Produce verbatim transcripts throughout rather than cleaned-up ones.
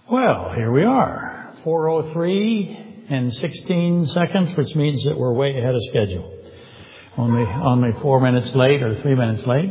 Well, here we are, four oh three and sixteen seconds, which means that we're way ahead of schedule. Only, only four minutes late or three minutes late,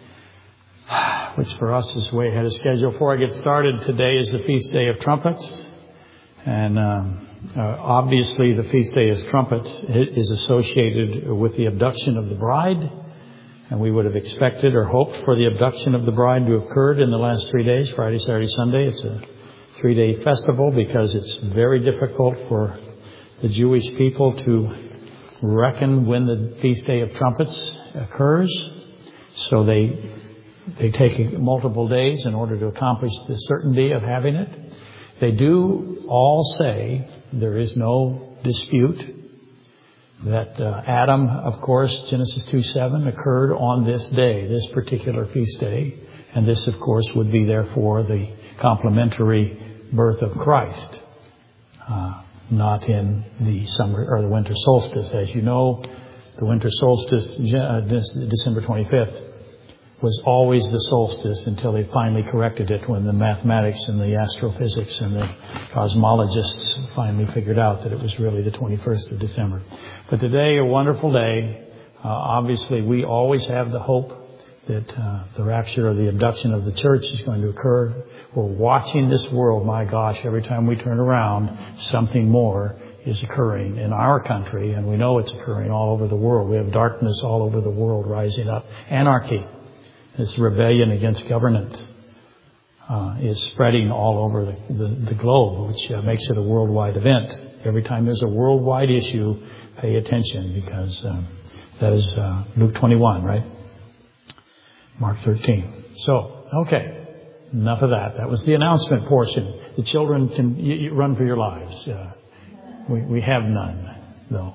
which for us is way ahead of schedule. Before I get started, today is the Feast Day of Trumpets. And um, uh, obviously the Feast Day of Trumpets is associated with the abduction of the bride. And we would have expected or hoped for the abduction of the bride to have occurred in the last three days, Friday, Saturday, Sunday. It's a three-day festival because it's very difficult for the Jewish people to reckon when the Feast Day of Trumpets occurs. So they they take multiple days in order to accomplish the certainty of having it. They do all say, there is no dispute, that uh, Adam, of course, Genesis two seven, occurred on this day, this particular feast day. And this, of course, would be therefore the complementary birth of Christ, uh, not in the summer or the winter solstice. As you know, the winter solstice, uh, December twenty-fifth, was always the solstice until they finally corrected it when the mathematics and the astrophysics and the cosmologists finally figured out that it was really the twenty-first of December. But today, a wonderful day. Uh, obviously, we always have the hope that uh, the rapture or the abduction of the church is going to occur. We're watching this world. My gosh, every time we turn around, something more is occurring in our country, and we know it's occurring all over the world. We have darkness all over the world rising up. Anarchy, this rebellion against government, uh, is spreading all over the, the, the globe, which uh, makes it a worldwide event. Every time there's a worldwide issue, pay attention, because um, that is uh, Luke twenty-one, right? Mark thirteen. So, okay. Enough of that. That was the announcement portion. The children can you, you run for your lives. Uh, we, we have none, though.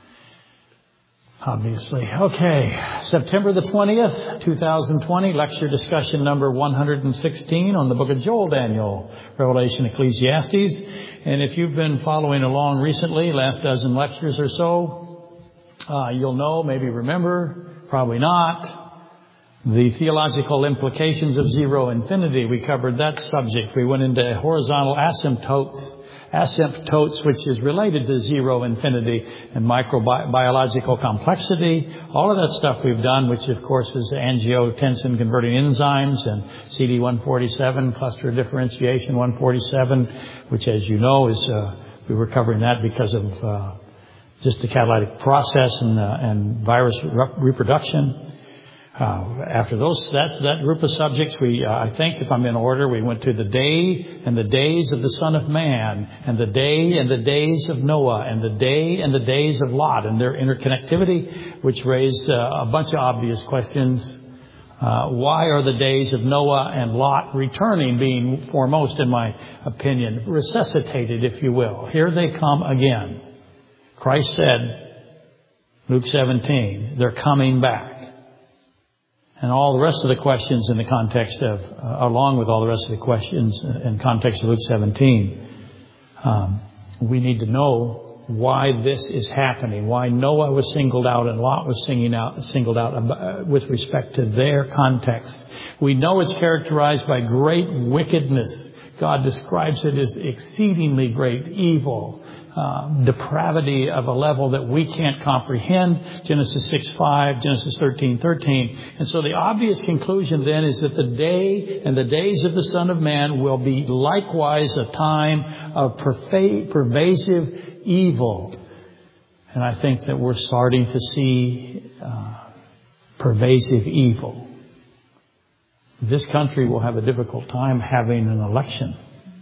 Obviously. Okay. September the twentieth, twenty twenty. Lecture discussion number one hundred sixteen on the book of Joel, Daniel, Revelation, Ecclesiastes. And if you've been following along recently, last dozen lectures or so, uh, you'll know, maybe remember, probably not, the theological implications of zero infinity. We covered that subject. We went into horizontal asymptotes, asymptotes, which is related to zero infinity, and microbiological complexity. All of that stuff we've done, which of course is angiotensin converting enzymes and C D one forty-seven, cluster differentiation one forty-seven, which, as you know, is uh, we were covering that because of uh, just the catalytic process and, uh, and virus re- reproduction. Uh, after those, that, that group of subjects, we, uh, I think if I'm in order, we went to the day and the days of the Son of Man, and the day and the days of Noah, and the day and the days of Lot, and their interconnectivity, which raised uh, a bunch of obvious questions. Uh, why are the days of Noah and Lot returning, being foremost, in my opinion, resuscitated, if you will? Here they come again. Christ said, Luke seventeen, they're coming back. And all the rest of the questions in the context of, uh, along with all the rest of the questions in context of Luke seventeen, um, we need to know why this is happening, why Noah was singled out and Lot was singing out, singled out uh, with respect to their context. We know it's characterized by great wickedness. God describes it as exceedingly great evil. Uh, depravity of a level that we can't comprehend. Genesis six five, Genesis thirteen thirteen. And so the obvious conclusion then is that the day and the days of the Son of Man will be likewise a time of perfa- pervasive evil. And I think that we're starting to see uh, pervasive evil. This country will have a difficult time having an election.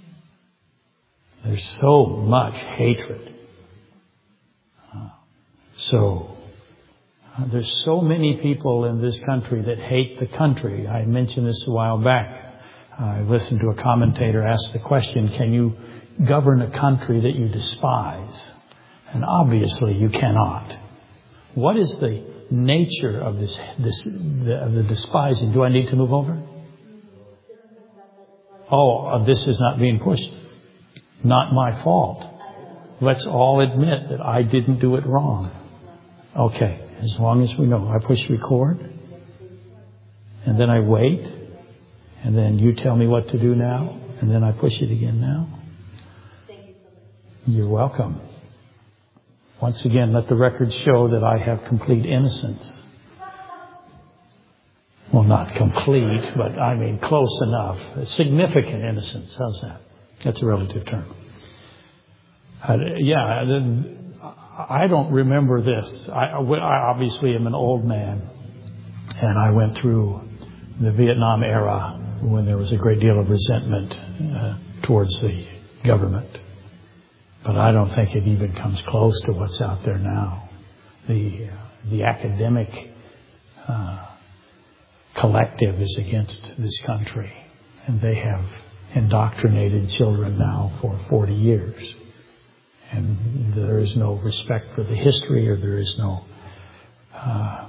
There's so much hatred. Uh, so, uh, there's so many people in this country that hate the country. I mentioned this a while back. Uh, I listened to a commentator ask the question, can you govern a country that you despise? And obviously you cannot. What is the nature of this, this the, of the despising? Do I need to move over? Oh, uh, this is not being pushed. Not my fault. Let's all admit that I didn't do it wrong. Okay, as long as we know. I push record. And then I wait. And then you tell me what to do now. And then I push it again now. Thank you so much. You're welcome. Once again, let the record show that I have complete innocence. Well, not complete, but I mean close enough. Significant innocence. How's that? That's a relative term. Uh, yeah, I don't remember this. I, I obviously am an old man, and I went through the Vietnam era when there was a great deal of resentment uh, towards the government. But I don't think it even comes close to what's out there now. The uh, the academic uh, collective is against this country, and they have indoctrinated children now for forty years. And there is no respect for the history, or there is no uh,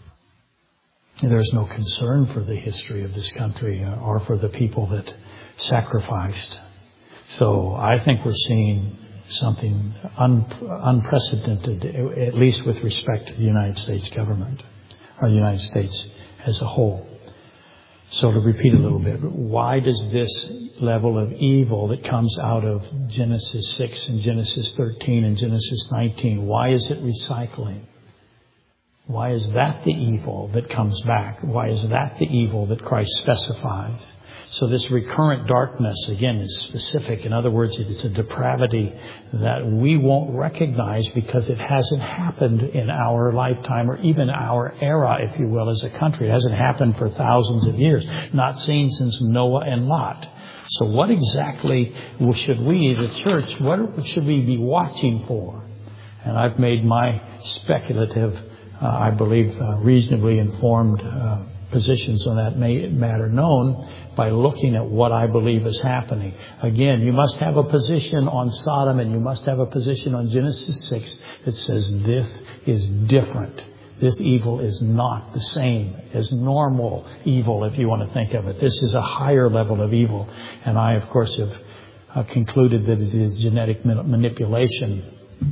there is no concern for the history of this country or for the people that sacrificed. So I think we're seeing something un- unprecedented, at least with respect to the United States government, or the United States as a whole. So to repeat a little bit, why does this level of evil that comes out of Genesis six and Genesis thirteen and Genesis nineteen, why is it recycling? Why is that the evil that comes back? Why is that the evil that Christ specifies? So this recurrent darkness, again, is specific. In other words, it's a depravity that we won't recognize because it hasn't happened in our lifetime or even our era, if you will, as a country. It hasn't happened for thousands of years, not seen since Noah and Lot. So what exactly should we as a church, what should we be watching for? And I've made my speculative, uh, I believe, uh, reasonably informed uh, positions on that matter known by looking at what I believe is happening. Again, you must have a position on Sodom, and you must have a position on Genesis six that says this is different. This evil is not the same as normal evil, if you want to think of it. This is a higher level of evil. And I, of course, have uh, concluded that it is genetic manipulation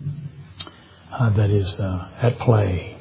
uh, that is uh, at play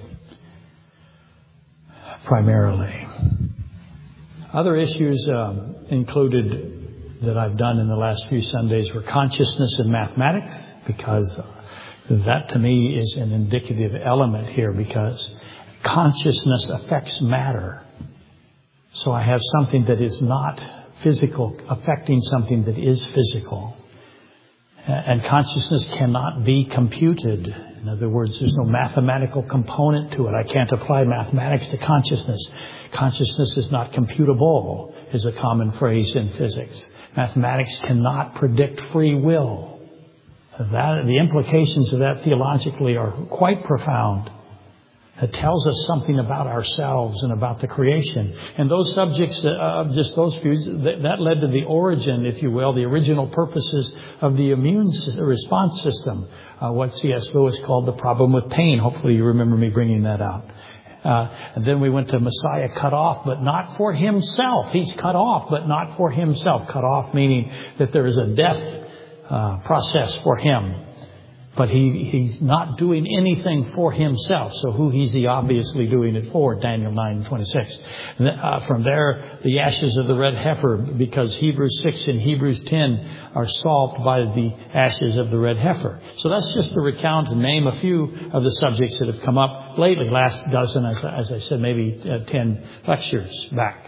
primarily. Other issues um, included that I've done in the last few Sundays were consciousness and mathematics, because that to me is an indicative element here, because consciousness affects matter. So I have something that is not physical affecting something that is physical. And consciousness cannot be computed. In other words, there's no mathematical component to it. I can't apply mathematics to consciousness. Consciousness is not computable, is a common phrase in physics. Mathematics cannot predict free will. That, the implications of that theologically are quite profound. It tells us something about ourselves and about the creation. And those subjects, uh, just those few, that, that led to the origin, if you will, the original purposes of the immune response system. Uh, what C S Lewis called the problem with pain. Hopefully you remember me bringing that out. Uh, and then we went to Messiah cut off, but not for himself. He's cut off, but not for himself. Cut off meaning that there is a death uh, process for him. But he, he's not doing anything for himself. So who is he obviously doing it for? Daniel nine and twenty-six. And, uh, from there, the ashes of the red heifer, because Hebrews six and Hebrews ten are solved by the ashes of the red heifer. So that's just to recount and name a few of the subjects that have come up lately. Last dozen, as, as I said, maybe uh, ten lectures back.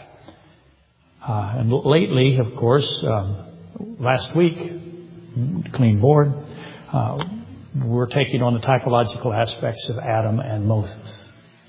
Uh, and lately, of course, um, last week, clean board, uh, we're taking on the typological aspects of Adam and Moses.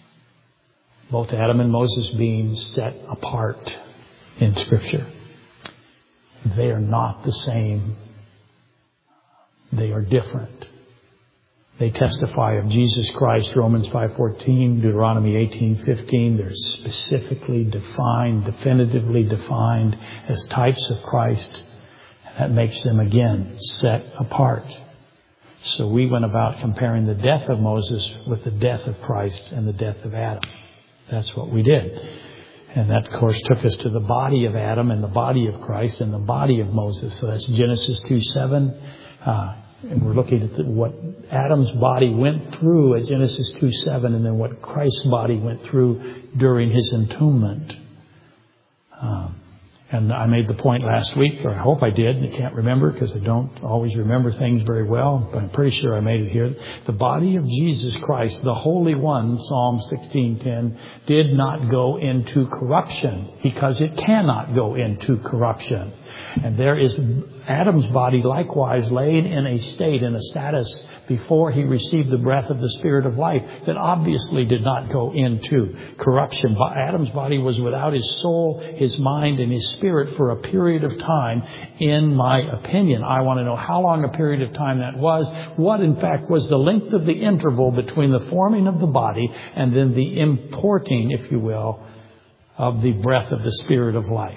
Both Adam and Moses being set apart in Scripture. They are not the same. They are different. They testify of Jesus Christ, Romans five fourteen, Deuteronomy eighteen fifteen. They're specifically defined, definitively defined as types of Christ. That makes them, again, set apart. So we went about comparing the death of Moses with the death of Christ and the death of Adam. That's what we did. And that, of course, took us to the body of Adam and the body of Christ and the body of Moses. So that's Genesis two seven. Uh, and we're looking at the, what Adam's body went through at Genesis two seven, and then what Christ's body went through during his entombment. Um, And I made the point last week, or I hope I did. I can't remember because I don't always remember things very well, but I'm pretty sure I made it here. The body of Jesus Christ, the Holy One, Psalm sixteen ten, did not go into corruption because it cannot go into corruption. And there is Adam's body likewise laid in a state, in a status before he received the breath of the Spirit of life that obviously did not go into corruption. Adam's body was without his soul, his mind, and his spirit for a period of time, in my opinion. I want to know how long a period of time that was. What, in fact, was the length of the interval between the forming of the body and then the importing, if you will, of the breath of the Spirit of life.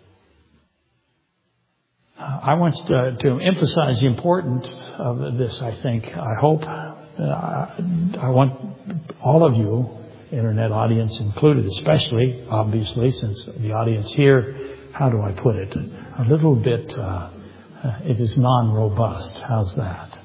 I want to, to emphasize the importance of this, I think. I hope. Uh, I want all of you, internet audience included, especially, obviously, since the audience here, how do I put it? A little bit, uh, it is non-robust. How's that?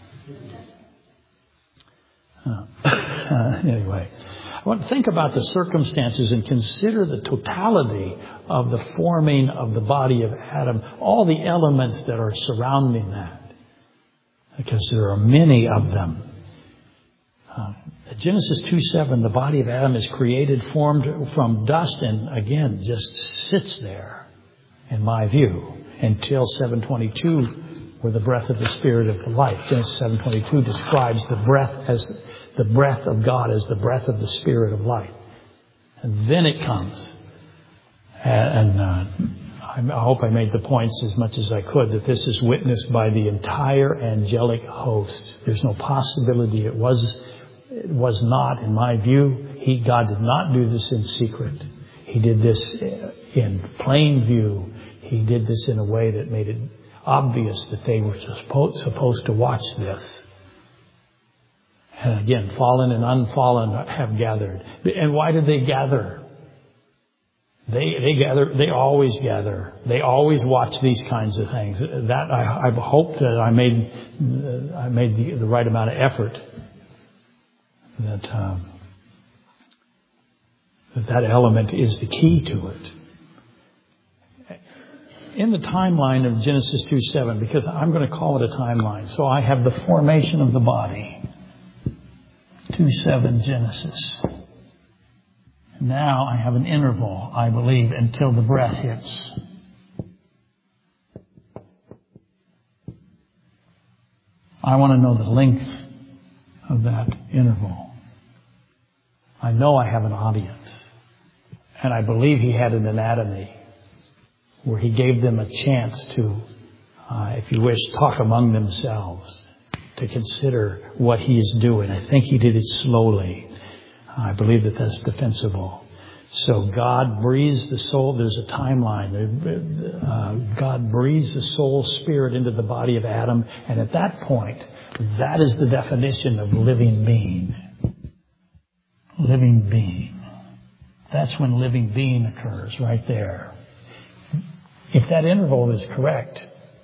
Uh, uh, anyway. I want to think about the circumstances and consider the totality of the forming of the body of Adam, all the elements that are surrounding that, because there are many of them. Uh, Genesis two seven, the body of Adam is created, formed from dust, and again, just sits there, in my view, until seven twenty-two, where the breath of the Spirit of life. Genesis seven twenty-two describes the breath as the breath of God as the breath of the Spirit of life. And then it comes. And uh, I hope I made the points as much as I could that this is witnessed by the entire angelic host. There's no possibility it was it was not, in my view. He, God did not do this in secret. He did this in plain view. He did this in a way that made it obvious that they were supposed to watch this. And again, fallen and unfallen have gathered. And why did they gather? They they gather. They always gather. They always watch these kinds of things. That I, I hope that I made I made the, the right amount of effort. That um, that that element is the key to it. In the timeline of Genesis two seven, because I'm going to call it a timeline. So I have the formation of the body. two seven Genesis. Now I have an interval, I believe, until the breath hits. I want to know the length of that interval. I know I have an audience. And I believe he had an anatomy where he gave them a chance to, uh, if you wish, talk among themselves, to consider what he is doing. I think he did it slowly. I believe that that's defensible. So God breathes the soul. There's a timeline. Uh, God breathes the soul spirit into the body of Adam. And at that point, that is the definition of living being. Living being. That's when living being occurs, right there. If that interval is correct,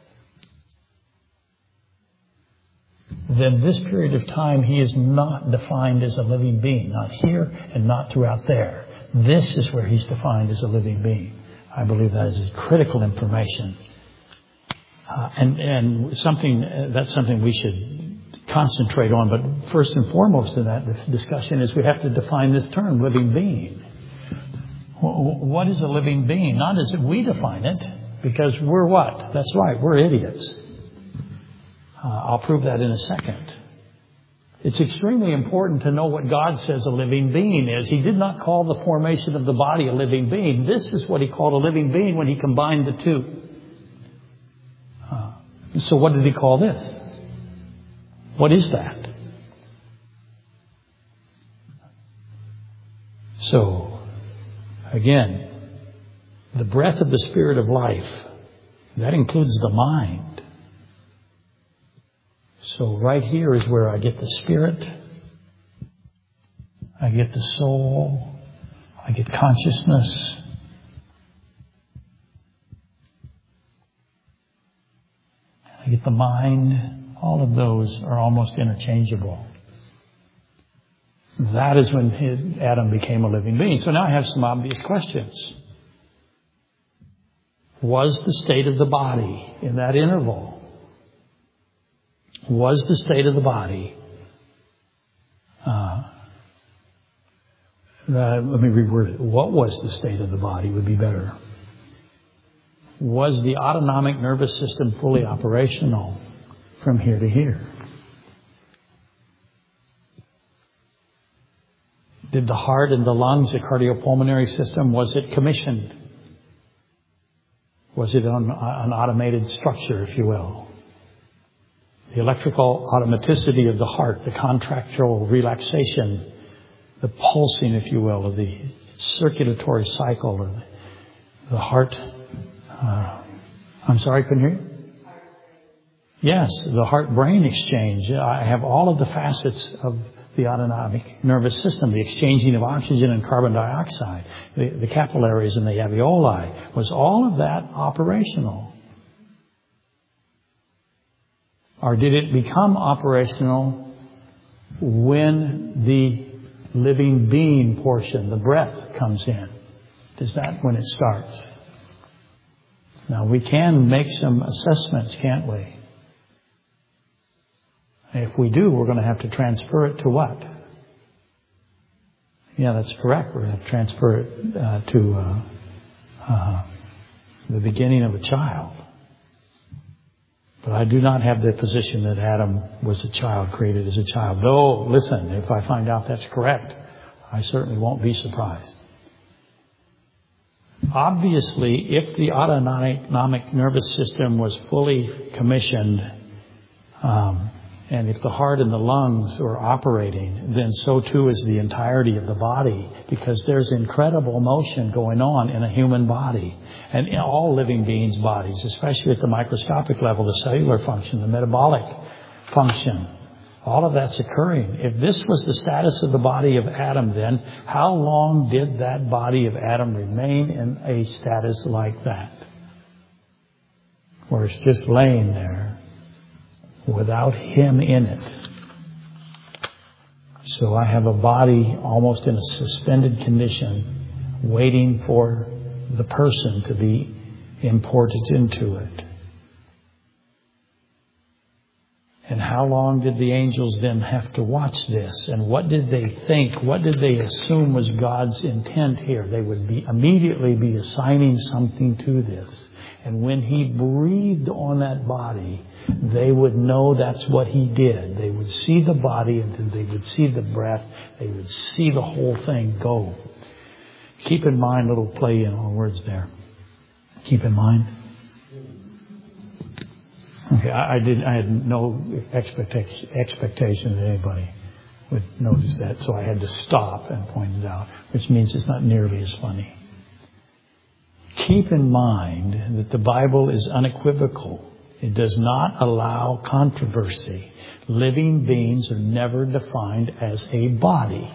then this period of time he is not defined as a living being. Not here and not throughout there. This is where he's defined as a living being. I believe that is critical information. Uh, and, and something, uh, that's something we should concentrate on. But first and foremost in that discussion is we have to define this term, living being. What is a living being? Not as we define it, because we're what? That's right, we're idiots. Uh, I'll prove that in a second. It's extremely important to know what God says a living being is. He did not call the formation of the body a living being. This is what he called a living being when he combined the two. Uh, so what did he call this? What is that? So, again, the breath of the Spirit of life, that includes the mind. So right here is where I get the spirit, I get the soul, I get consciousness, I get the mind. All of those are almost interchangeable. That is when his, Adam became a living being. So now I have some obvious questions. was the state of the body in that interval, was the state of the body, uh, uh, let me reword it. What was the state of the body would be better. Was the autonomic nervous system fully operational from here to here? Did the heart and the lungs, the cardiopulmonary system, was it commissioned? Was it on an automated structure, if you will? The electrical automaticity of the heart, the contractual relaxation, the pulsing, if you will, of the circulatory cycle of the heart. Uh, I'm sorry, I couldn't hear you? Yes, the heart-brain exchange. I have all of the facets of the autonomic nervous system, the exchanging of oxygen and carbon dioxide, the, the capillaries and the alveoli. Was all of that operational? Or did it become operational when the living being portion, the breath, comes in? Is that when it starts? Now, we can make some assessments, can't we? If we do, we're going to have to transfer it to what? Yeah, that's correct. We're going to transfer it uh, to uh, uh, the beginning of a child. But I do not have the position that Adam was a child, created as a child. Though, listen, if I find out that's correct, I certainly won't be surprised. Obviously, if the autonomic nervous system was fully commissioned, um, and if the heart and the lungs are operating, then so too is the entirety of the body, because there's incredible motion going on in a human body and in all living beings' bodies, especially at the microscopic level, the cellular function, the metabolic function. All of that's occurring. If this was the status of the body of Adam, then how long did that body of Adam remain in a status like that? Where it's just laying there without him in it. So I have a body almost in a suspended condition, waiting for the person to be imported into it. And how long did the angels then have to watch this? And what did they think? What did they assume was God's intent here? They would be immediately be assigning something to this. And when he breathed on that body, they would know that's what he did. They would see the body, and then they would see the breath. They would see the whole thing go. Keep in mind, little play on words there. Keep in mind. Okay, I, I did. I had no expectation, expectation that anybody would notice that, so I had to stop and point it out, which means it's not nearly as funny. Keep in mind that the Bible is unequivocal. It does not allow controversy. Living beings are never defined as a body.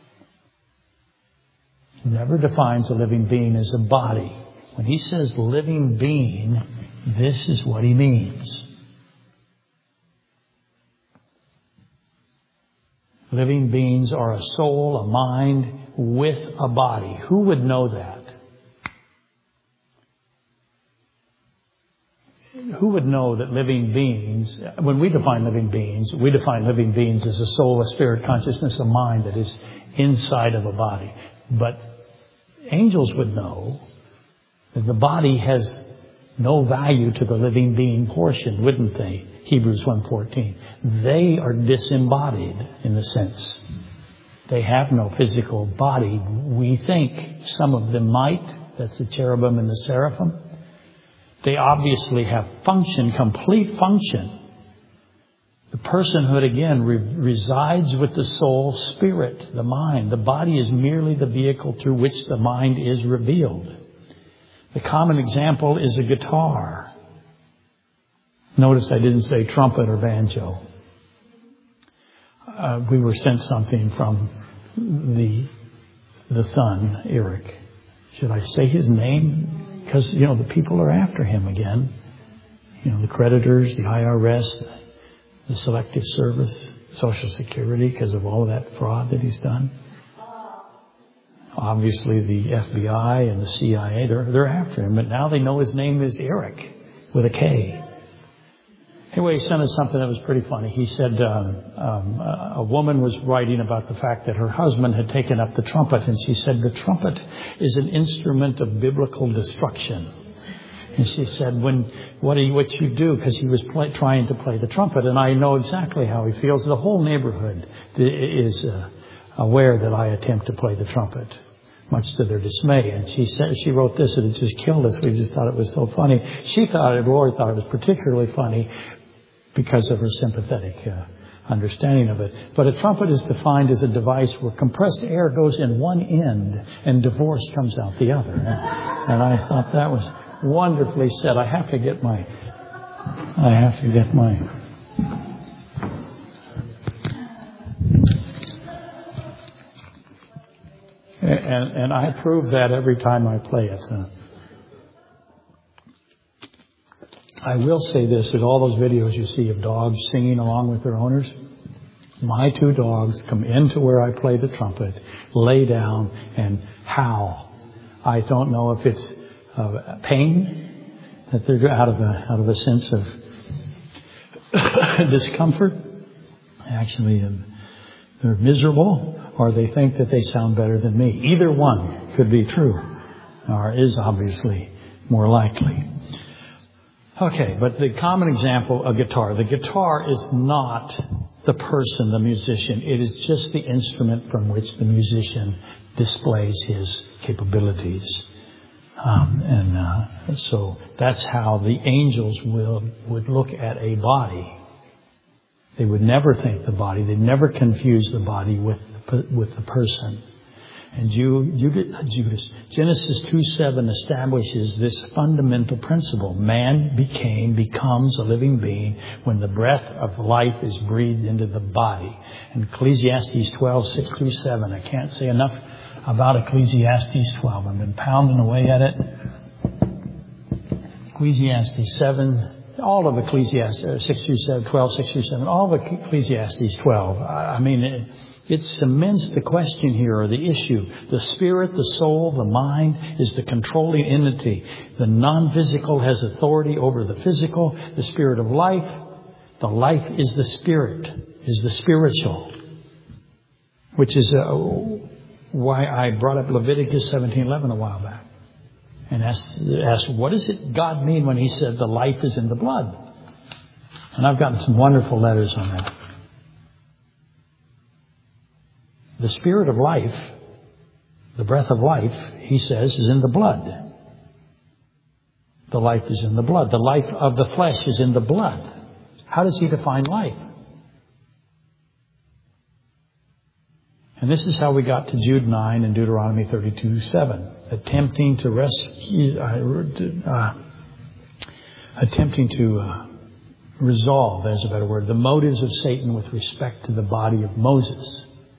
It never defines a living being as a body. When he says living being, this is what he means. Living beings are a soul, a mind, with a body. Who would know that? Who would know that living beings, when we define living beings, we define living beings as a soul, a spirit, consciousness, a mind that is inside of a body. But angels would know that the body has no value to the living being portion, wouldn't they? Hebrews one fourteen. They are disembodied in a sense. They have no physical body. We think some of them might. That's the cherubim and the seraphim. They obviously have function, complete function. The personhood, again, re- resides with the soul, spirit, the mind. The body is merely the vehicle through which the mind is revealed. The common example is a guitar. Notice I didn't say trumpet or banjo. Uh, we were sent something from the the son, Eric. Should I say his name? Because, you know, the people are after him again. You know, the creditors, the I R S, the Selective Service, Social Security, because of all of that fraud that he's done. obviously the F B I and the C I A, they're, they're after him. But now they know his name is Eric with a K. Anyway, he sent us something that was pretty funny. He said um, um, a woman was writing about the fact that her husband had taken up the trumpet, and she said the trumpet is an instrument of biblical destruction. And she said, "When what do you, what you do?" Because he was play, trying to play the trumpet, and I know exactly how he feels. The whole neighborhood is uh, aware that I attempt to play the trumpet, much to their dismay. And she said, she wrote this, and it just killed us. We just thought it was so funny. She thought it, Lord thought it was particularly funny because of her sympathetic uh, understanding of it. But a trumpet is defined as a device where compressed air goes in one end and divorce comes out the other. And I thought that was wonderfully said. I have to get my, I have to get my, and, and I prove that every time I play it. Uh, I will say this, in all those videos you see of dogs singing along with their owners, my two dogs come into where I play the trumpet, lay down, and howl. I don't know if it's uh, pain, that they're out of a, out of a sense of discomfort. Actually, um, they're miserable, or they think that they sound better than me. Either one could be true, or is obviously more likely. Okay, but the common example, a guitar. The guitar is not the person, the musician. It is just the instrument from which the musician displays his capabilities. Um, and uh, so that's how the angels will would look at a body. They would never think the body. They'd never confuse the body with the, with the person. And Judas, Genesis two seven establishes this fundamental principle. Man became, becomes a living being when the breath of life is breathed into the body. And Ecclesiastes twelve, six through seven. I can't say enough about Ecclesiastes twelve. I've been pounding away at it. Ecclesiastes seven, all of Ecclesiastes, six through seven, twelve, six through seven, all of Ecclesiastes twelve. I mean, it, It cements the question here, or the issue. The spirit, the soul, the mind is the controlling entity. The non-physical has authority over the physical. The spirit of life, the life is the spirit, is the spiritual. Which is uh, why I brought up Leviticus seventeen eleven a while back. And asked, asked, what does it God mean when He said the life is in the blood? And I've gotten some wonderful letters on that. The spirit of life, the breath of life, he says, is in the blood. The life is in the blood. The life of the flesh is in the blood. How does he define life? And this is how we got to Jude nine and Deuteronomy thirty-two seven. Attempting to rescue, uh, uh, attempting to uh, resolve, there's a better word, the motives of Satan with respect to the body of Moses.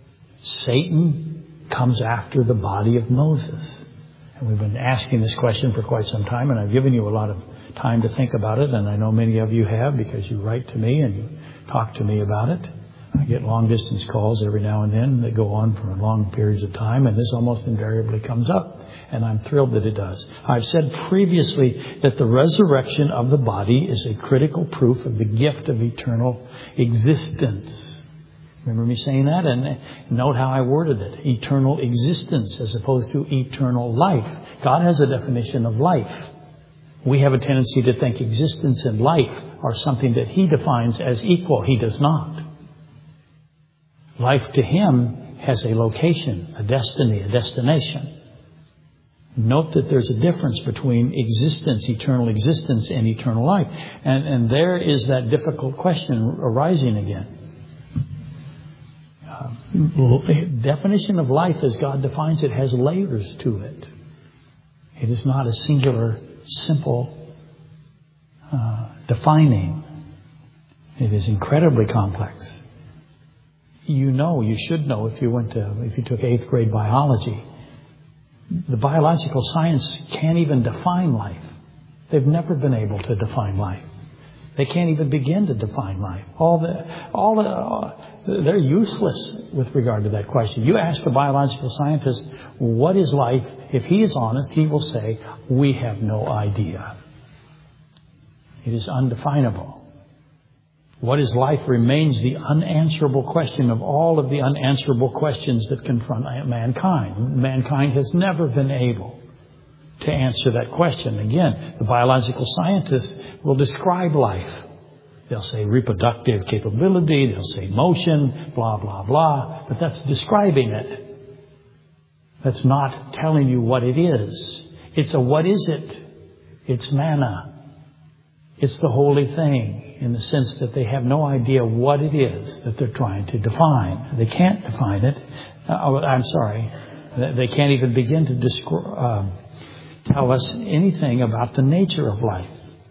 Satan comes after the body of Moses. And we've been asking this question for quite some time, and I've given you a lot of time to think about it, and I know many of you have because you write to me and you talk to me about it. I get long distance calls every now and then that go on for long periods of time, and this almost invariably comes up, and I'm thrilled that it does. I've said previously that the resurrection of the body is a critical proof of the gift of eternal existence. Remember me saying that? And note how I worded it. Eternal existence as opposed to eternal life. God has a definition of life. We have a tendency to think existence and life are something that He defines as equal. He does not. Life to Him has a location, a destiny, a destination. Note that there's a difference between existence, eternal existence, and eternal life. And, and there is that difficult question arising again. Uh, definition of life as God defines it has layers to it. It is not a singular, simple uh, defining. It is incredibly complex. You know, you should know if you went to, if you took eighth grade biology, the biological science can't even define life. They've never been able to define life. They can't even begin to define life. All the, all the, uh, they're useless with regard to that question. You ask a biological scientist, what is life? If he is honest, he will say, we have no idea. It is undefinable. What is life remains the unanswerable question of all of the unanswerable questions that confront mankind. Mankind has never been able to answer that question. Again, the biological scientists will describe life. They'll say reproductive capability, they'll say motion, blah, blah, blah. But that's describing it. That's not telling you what it is. It's a what is it? It's manna. It's the holy thing in the sense that they have no idea what it is that they're trying to define. They can't define it. Uh, I'm sorry. They can't even begin to describe, uh, tell us anything about the nature of life.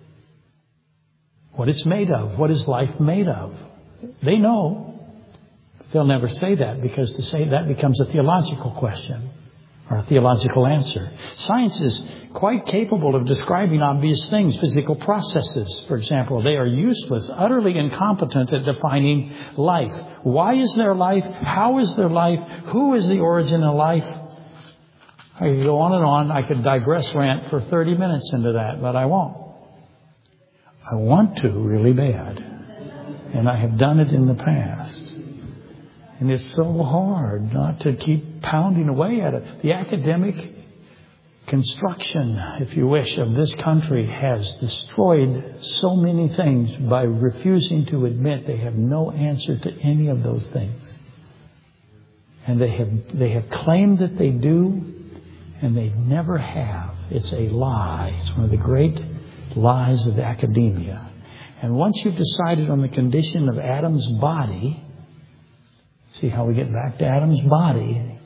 What it's made of. What is life made of? They know. But they'll never say that because to say that becomes a theological question or a theological answer. Science is quite capable of describing obvious things, physical processes, for example. They are useless, utterly incompetent at defining life. Why is there life? How is there life? Who is the origin of life? I could go on and on. I could digress rant for thirty minutes into that, but I won't. I want to really bad. And I have done it in the past. And it's so hard not to keep pounding away at it. The academic construction, if you wish, of this country has destroyed so many things by refusing to admit they have no answer to any of those things. And they have they have claimed that they do, and they never have. It's a lie. It's one of the great lies of academia. And once you've decided on the condition of Adam's body, see how we get back to Adam's body,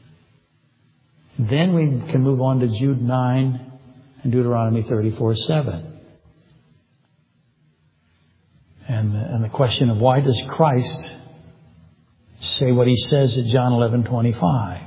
then we can move on to Jude nine and Deuteronomy thirty-four seven. And, and the question of why does Christ say what he says at John eleven twenty-five?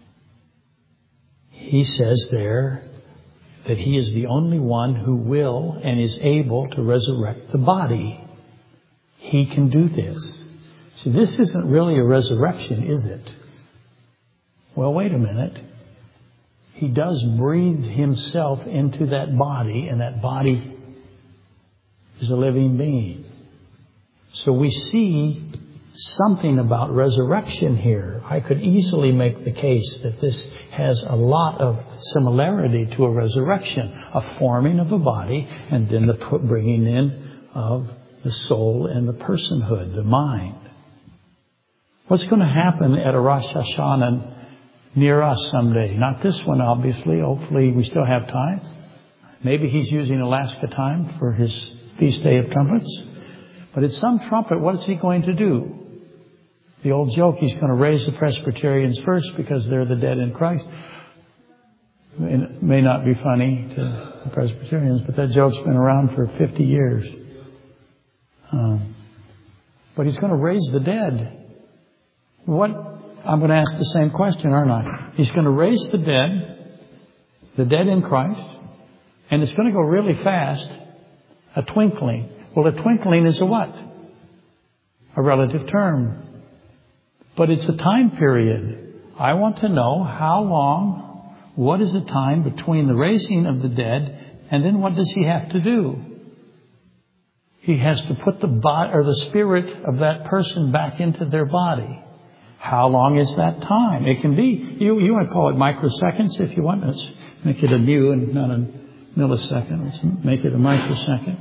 He says there that he is the only one who will and is able to resurrect the body. He can do this. See, this isn't really a resurrection, is it? Well, wait a minute. He does breathe himself into that body, and that body is a living being. So we see something about resurrection here. I could easily make the case that this has a lot of similarity to a resurrection, a forming of a body, and then the bringing in of the soul and the personhood, the mind. What's going to happen at a Rosh Hashanah near us someday? Not this one, obviously. Hopefully we still have time. Maybe he's using Alaska time for his Feast Day of Trumpets. But at some trumpet, what is he going to do? The old joke, he's going to raise the Presbyterians first because they're the dead in Christ. It may not be funny to the Presbyterians, but that joke's been around for fifty years. Um, but he's going to raise the dead. What? I'm going to ask the same question, aren't I? He's going to raise the dead, the dead in Christ, and it's going to go really fast. A twinkling. Well, a twinkling is a what? A relative term. But it's a time period. I want to know how long, what is the time between the raising of the dead, and then what does he have to do? He has to put the body or the spirit of that person back into their body. How long is that time? It can be, you, you want to call it microseconds if you want. Let's make it a mu and not a millisecond. Let's make it a microsecond.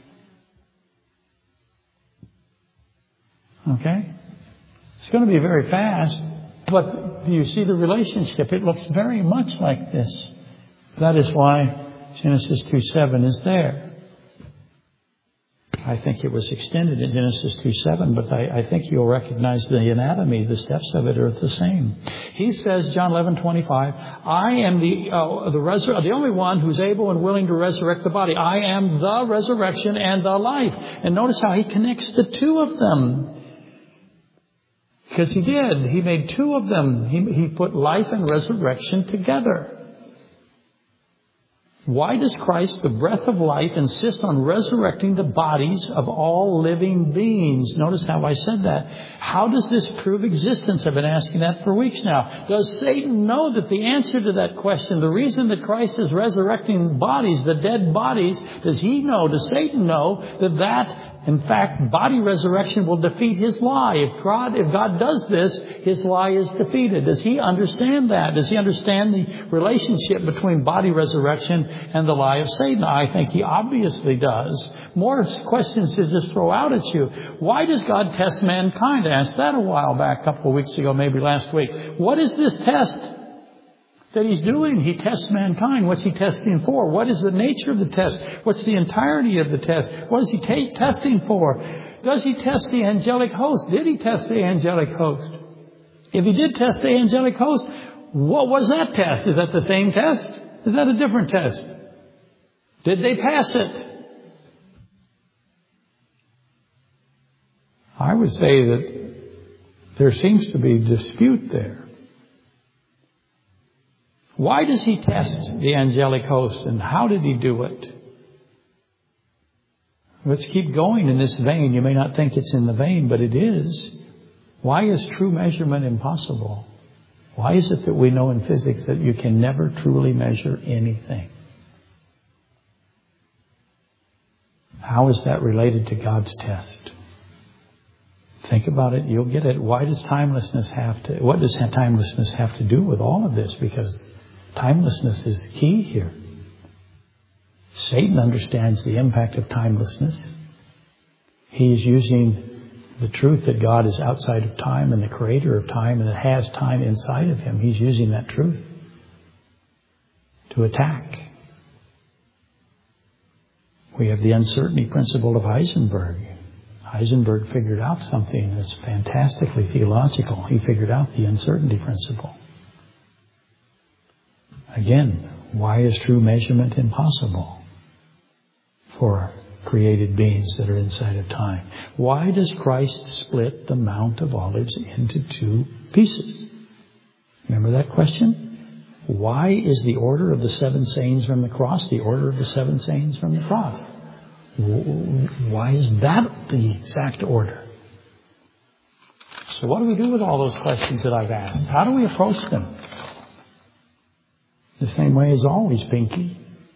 Okay? It's going to be very fast, but do you see the relationship? It looks very much like this. That is why Genesis two seven is there. I think it was extended in Genesis two seven, but I, I think you'll recognize the anatomy, the steps of it are the same. He says, John eleven twenty-five, I am the uh, the, resur- the only one who's able and willing to resurrect the body. I am the resurrection and the life. And notice how he connects the two of them. Because he did. He made two of them. He, he put life and resurrection together. Why does Christ, the breath of life, insist on resurrecting the bodies of all living beings? Notice how I said that. How does this prove existence? I've been asking that for weeks now. Does Satan know that the answer to that question, the reason that Christ is resurrecting bodies, the dead bodies, does he know, does Satan know that that, in fact, body resurrection will defeat his lie? If God, if God does this, his lie is defeated. Does he understand that? Does he understand the relationship between body resurrection and the lie of Satan? I think he obviously does. More questions to just throw out at you. Why does God test mankind? I asked that a while back, a couple of weeks ago, maybe last week. What is this test that he's doing? He tests mankind. What's he testing for? What is the nature of the test? What's the entirety of the test? What is he ta- testing for? Does he test the angelic host? Did he test the angelic host? If he did test the angelic host, what was that test? Is that the same test? Is that a different test? Did they pass it? I would say that there seems to be dispute there. Why does he test the angelic host, and how did he do it? Let's keep going in this vein. You may not think it's in the vein, but it is. Why is true measurement impossible? Why is it that we know in physics that you can never truly measure anything? How is that related to God's test? Think about it. You'll get it. Why does timelessness have to, what does timelessness have to do with all of this? Because timelessness is key here. Satan understands the impact of timelessness. He is using the truth that God is outside of time and the creator of time and it has time inside of him. He's using that truth to attack. We have the uncertainty principle of Heisenberg. Heisenberg figured out something that's fantastically theological. He figured out the uncertainty principle. Again, why is true measurement impossible for created beings that are inside of time? Why does Christ split the Mount of Olives into two pieces? Remember that question? Why is the order of the seven sayings from the cross the order of the seven sayings from the cross? Why is that the exact order? So what do we do with all those questions that I've asked? How do we approach them? The same way as always, Pinky.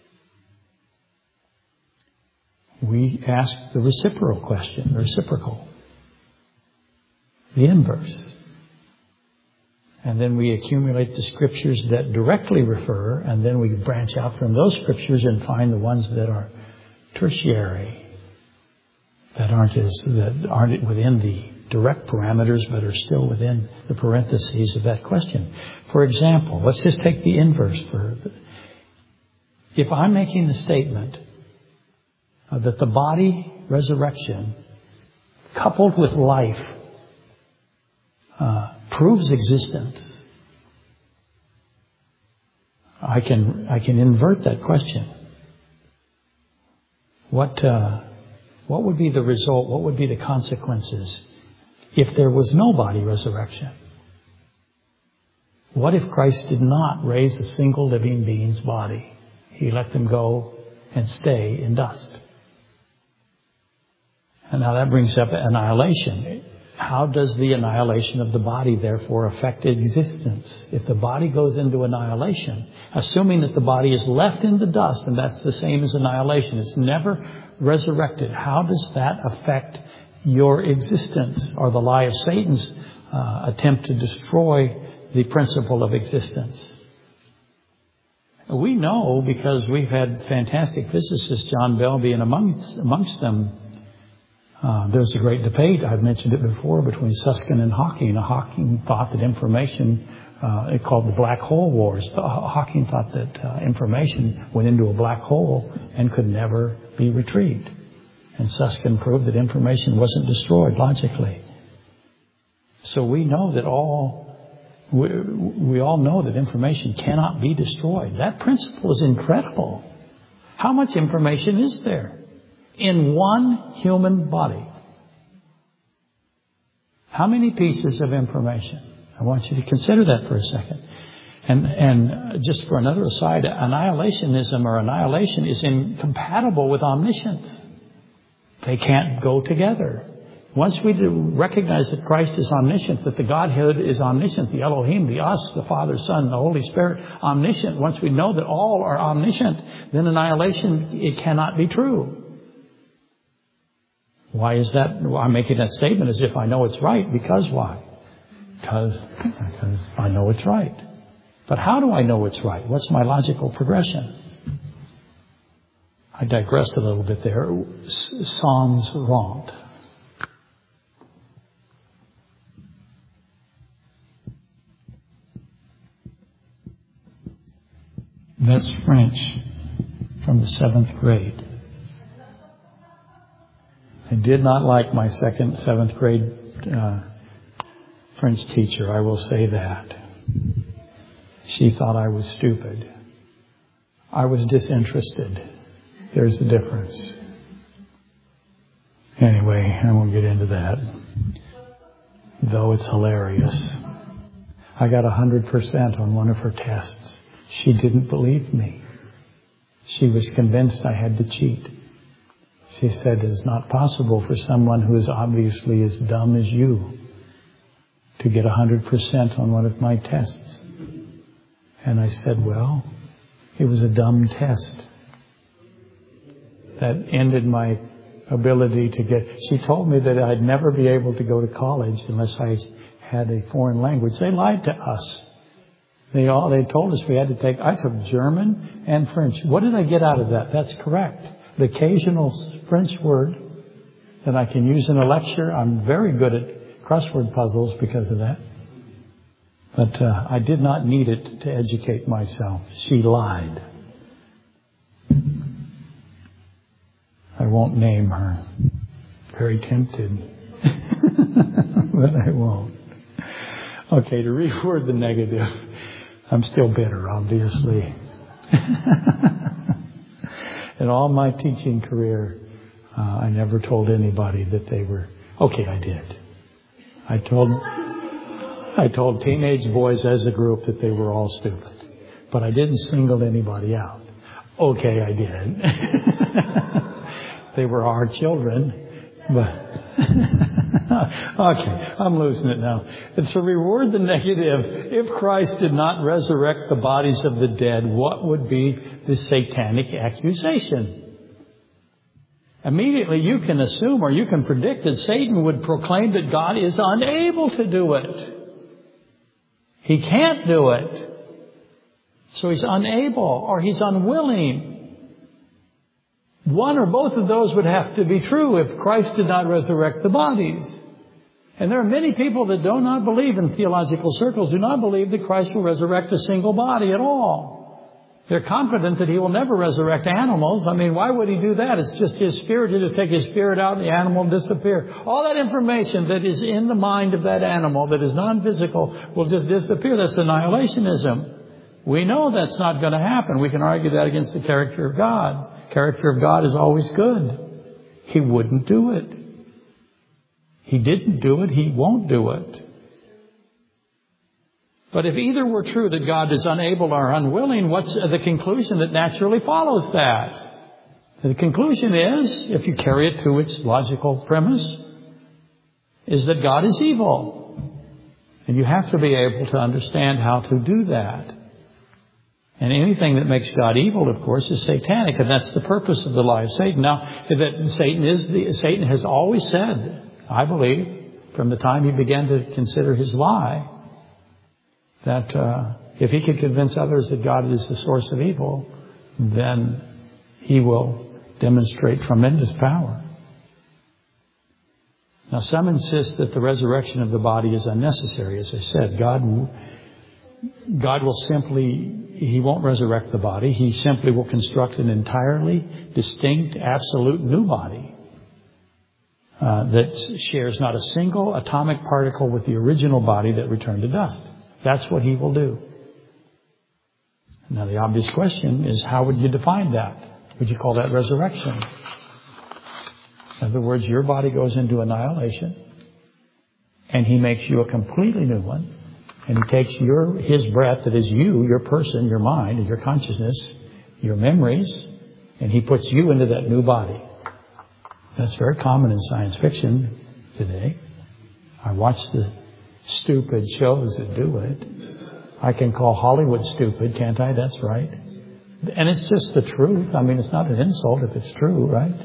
We ask the reciprocal question, the reciprocal, the inverse. And then we accumulate the scriptures that directly refer, and then we branch out from those scriptures and find the ones that are tertiary, that aren't as, that aren't within the direct parameters, but are still within the parentheses of that question. For example, let's just take the inverse. For if I'm making the statement uh, that the body resurrection, coupled with life, uh, proves existence, I can I can invert that question. What uh, what would be the result? What would be the consequences if there was no body resurrection? What if Christ did not raise a single living being's body? He let them go and stay in dust. And now that brings up annihilation. How does the annihilation of the body therefore affect existence? If the body goes into annihilation, assuming that the body is left in the dust, and that's the same as annihilation, it's never resurrected, how does that affect your existence, or the lie of Satan's uh, attempt to destroy the principle of existence? We know, because we've had fantastic physicists, John Bell being amongst, amongst them. Uh, there's a great debate, I've mentioned it before, between Susskind and Hawking. Hawking thought that information, uh, it called the black hole wars. Hawking thought that uh, information went into a black hole and could never be retrieved. And Susskind proved that information wasn't destroyed logically. So we know that all, we, we all know that information cannot be destroyed. That principle is incredible. How much information is there in one human body? How many pieces of information? I want you to consider that for a second. And, and just for another aside, annihilationism or annihilation is incompatible with omniscience. They can't go together. Once we do recognize that Christ is omniscient, that the Godhead is omniscient, the Elohim, the Us, the Father, Son, the Holy Spirit, omniscient, once we know that all are omniscient, then annihilation, it cannot be true. Why is that? Well, I'm making that statement as if I know it's right. Because why? Because, because I know it's right. But how do I know it's right? What's my logical progression? I digressed a little bit there. Psalms wronged. That's French from the seventh grade. I did not like my second, seventh grade uh, French teacher. I will say that. She thought I was stupid. I was disinterested. There's the difference. Anyway, I won't get into that. Though it's hilarious. I got one hundred percent on one of her tests. She didn't believe me. She was convinced I had to cheat. She said, it is not possible for someone who is obviously as dumb as you to get one hundred percent on one of my tests. And I said, well, it was a dumb test that ended my ability to get... She told me that I'd never be able to go to college unless I had a foreign language. They lied to us. They all they told us we had to take... I took German and French. What did I get out of that? That's correct. The occasional French word that I can use in a lecture. I'm very good at crossword puzzles because of that. But uh, I did not need it to educate myself. She lied. I won't name her. Very tempted. But I won't. Okay, to reword the negative. I'm still bitter, obviously. In all my teaching career, uh, I never told anybody that they were... Okay, I did. I told... I told teenage boys as a group that they were all stupid. But I didn't single anybody out. Okay, I did. They were our children. But okay, I'm losing it now. And to reward the negative, if Christ did not resurrect the bodies of the dead, what would be the satanic accusation? Immediately you can assume or you can predict that Satan would proclaim that God is unable to do it. He can't do it. So he's unable or he's unwilling. One or both of those would have to be true if Christ did not resurrect the bodies. And there are many people that do not believe in theological circles, do not believe that Christ will resurrect a single body at all. They're confident that he will never resurrect animals. I mean, why would he do that? It's just his spirit. He'll just take his spirit out and the animal will disappear. All that information that is in the mind of that animal that is non-physical will just disappear. That's annihilationism. We know that's not going to happen. We can argue that against the character of God. Character of God is always good. He wouldn't do it. He didn't do it. He won't do it. But if either were true, that God is unable or unwilling, what's the conclusion that naturally follows that? The conclusion is, if you carry it to its logical premise, is that God is evil. And you have to be able to understand how to do that. And anything that makes God evil, of course, is satanic. And that's the purpose of the lie of Satan. Now, that Satan is the, Satan has always said, I believe, from the time he began to consider his lie, that uh, if he could convince others that God is the source of evil, then he will demonstrate tremendous power. Now, some insist that the resurrection of the body is unnecessary. As I said, God, God will simply, he won't resurrect the body. He simply will construct an entirely distinct, absolute new body uh, that shares not a single atomic particle with the original body that returned to dust. That's what he will do. Now, the obvious question is, how would you define that? Would you call that resurrection? In other words, your body goes into annihilation, and he makes you a completely new one, And He takes your His breath that is you, your person, your mind, and your consciousness, your memories, and He puts you into that new body. That's very common in science fiction today. I watch the stupid shows that do it. I can call Hollywood stupid, can't I? That's right. And it's just the truth. I mean, it's not an insult if it's true, right?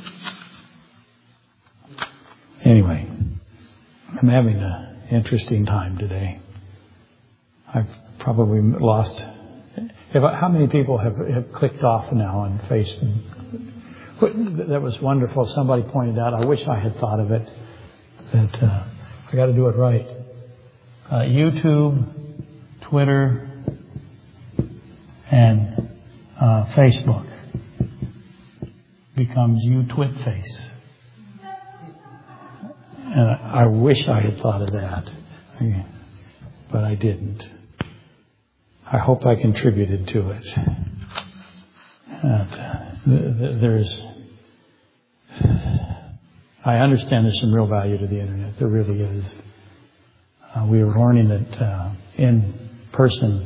Anyway, I'm having an interesting time today. I've probably lost... How many people have, have clicked off now on Facebook? That was wonderful. Somebody pointed out, I wish I had thought of it, that uh, I got to do it right. Uh, YouTube, Twitter, and uh, Facebook becomes you twit face. And I, I wish I had thought of that, but I didn't. I hope I contributed to it. Uh, there's, I understand there's some real value to the internet. There really is. Uh, we are learning that uh, in-person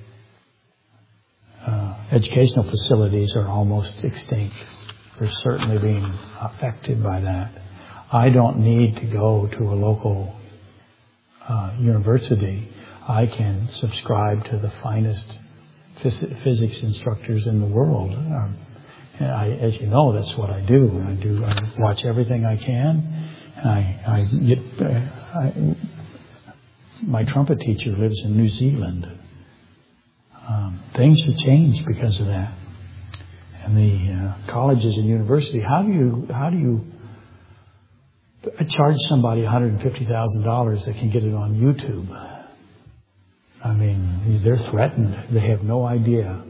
uh, educational facilities are almost extinct. They're certainly being affected by that. I don't need to go to a local uh, university. I can subscribe to the finest phys- physics instructors in the world. Um, and I, as you know, that's what I do. I do. I watch everything I can. And I, I get. Uh, I, my trumpet teacher lives in New Zealand. Um, things have changed because of that. And the uh, colleges and university. How do you? How do you? charge somebody one hundred fifty thousand dollars that can get it on YouTube? I mean, they're threatened. They have no idea.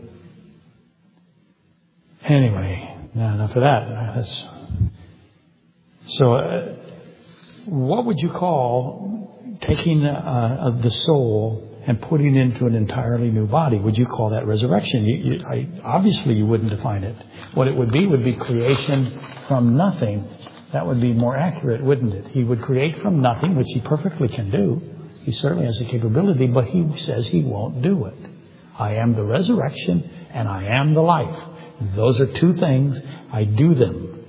Anyway, now enough of that. That's, so, uh, what would you call taking uh, the soul and putting it into an entirely new body? Would you call that resurrection? You, you, I, obviously, you wouldn't define it. What it would be would be creation from nothing. That would be more accurate, wouldn't it? He would create from nothing, which He perfectly can do. He certainly has the capability, but He says He won't do it. I am the resurrection and I am the life. Those are two things. I do them.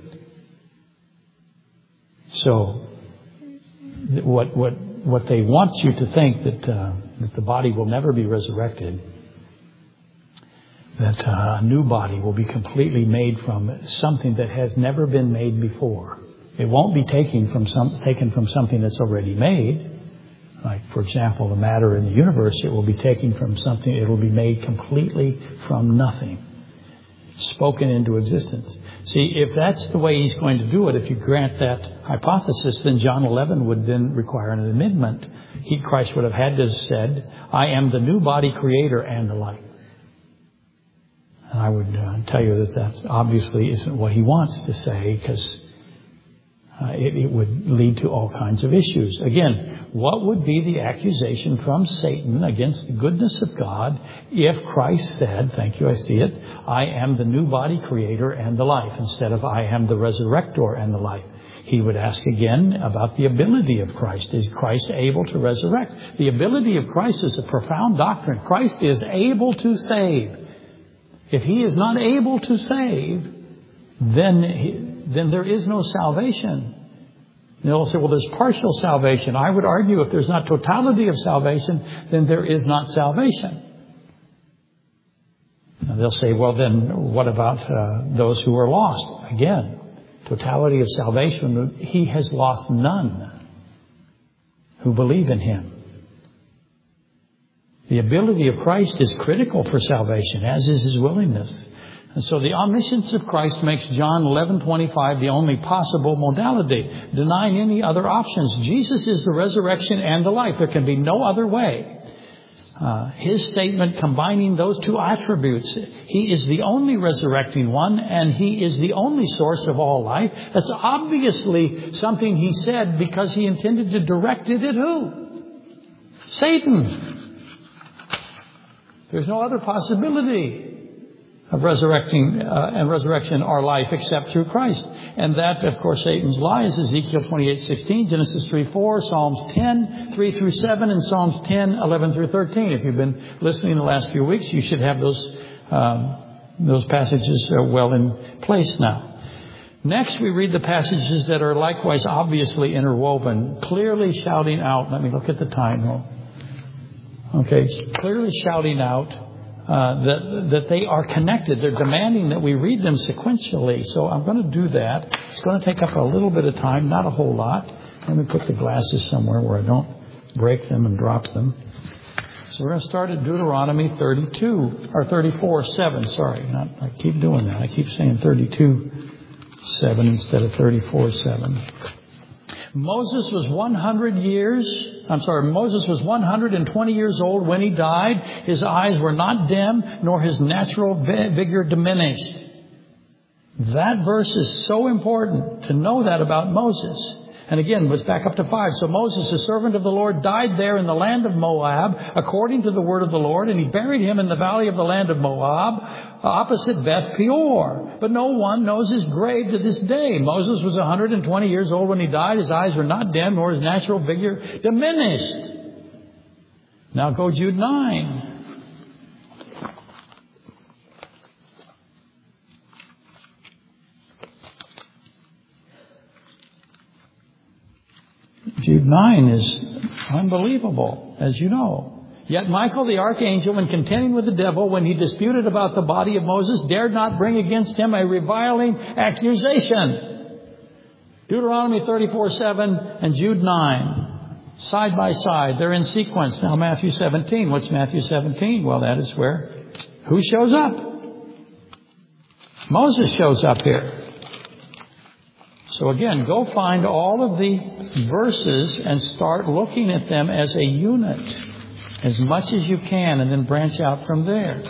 So, what what what they want you to think that uh, that the body will never be resurrected, that uh, a new body will be completely made from something that has never been made before. It won't be taken from some taken from something that's already made. Like, for example, the matter in the universe, it will be taken from something, it will be made completely from nothing, spoken into existence. See, if that's the way He's going to do it, if you grant that hypothesis, then John eleven would then require an amendment. He, Christ would have had to have said, I am the new body creator and the life. And I would uh, tell you that that obviously isn't what He wants to say, because uh, it, it would lead to all kinds of issues. Again, what would be the accusation from Satan against the goodness of God if Christ said, thank you, I see it, I am the new body creator and the life, instead of I am the resurrector and the life? He would ask again about the ability of Christ. Is Christ able to resurrect? The ability of Christ is a profound doctrine. Christ is able to save. If He is not able to save, then, he, then there is no salvation. They'll say, well, there's partial salvation. I would argue if there's not totality of salvation, then there is not salvation. And they'll say, well, then what about uh, those who are lost? Again, totality of salvation, He has lost none who believe in Him. The ability of Christ is critical for salvation, as is His willingness. And so the omniscience of Christ makes John eleven twenty-five the only possible modality, denying any other options. Jesus is the resurrection and the life. There can be no other way. Uh, his statement combining those two attributes, He is the only resurrecting one and He is the only source of all life. That's obviously something He said because He intended to direct it at who? Satan. There's no other possibility. of resurrecting uh, and resurrection our life except through Christ. And that, of course, Satan's lie is Ezekiel twenty-eight sixteen, Genesis three four, Psalms ten three through seven, and Psalms ten eleven through thirteen. If you've been listening the last few weeks, you should have those um, those passages uh, well in place now. Next, we read the passages that are likewise obviously interwoven, clearly shouting out. Let me look at the time. Okay, clearly shouting out uh, that that they are connected. They're demanding that we read them sequentially. So I'm going to do that. It's going to take up a little bit of time, not a whole lot. Let me put the glasses somewhere where I don't break them and drop them. So we're going to start at Deuteronomy thirty-two, or thirty-four seven. Sorry, not, I keep doing that. I keep saying thirty-two seven instead of thirty-four seven. Moses was one hundred years, I'm sorry, Moses was one hundred twenty years old when he died. His eyes were not dim, nor his natural vigor diminished. That verse is so important to know that about Moses. And again, let's back up to five. So Moses, the servant of the Lord, died there in the land of Moab, according to the word of the Lord, and he buried him in the valley of the land of Moab, opposite Beth Peor. But no one knows his grave to this day. Moses was one hundred twenty years old when he died. His eyes were not dim, nor his natural vigor diminished. Now go Jude nine. Jude nine is unbelievable, as you know. Yet Michael the archangel, when contending with the devil, when he disputed about the body of Moses, dared not bring against him a reviling accusation. Deuteronomy thirty-four seven and Jude nine, side by side. They're in sequence. Now Matthew seventeen. What's Matthew seventeen? Well, that is where who shows up? Moses shows up here. So again, go find all of the verses and start looking at them as a unit as much as you can, and then branch out from there.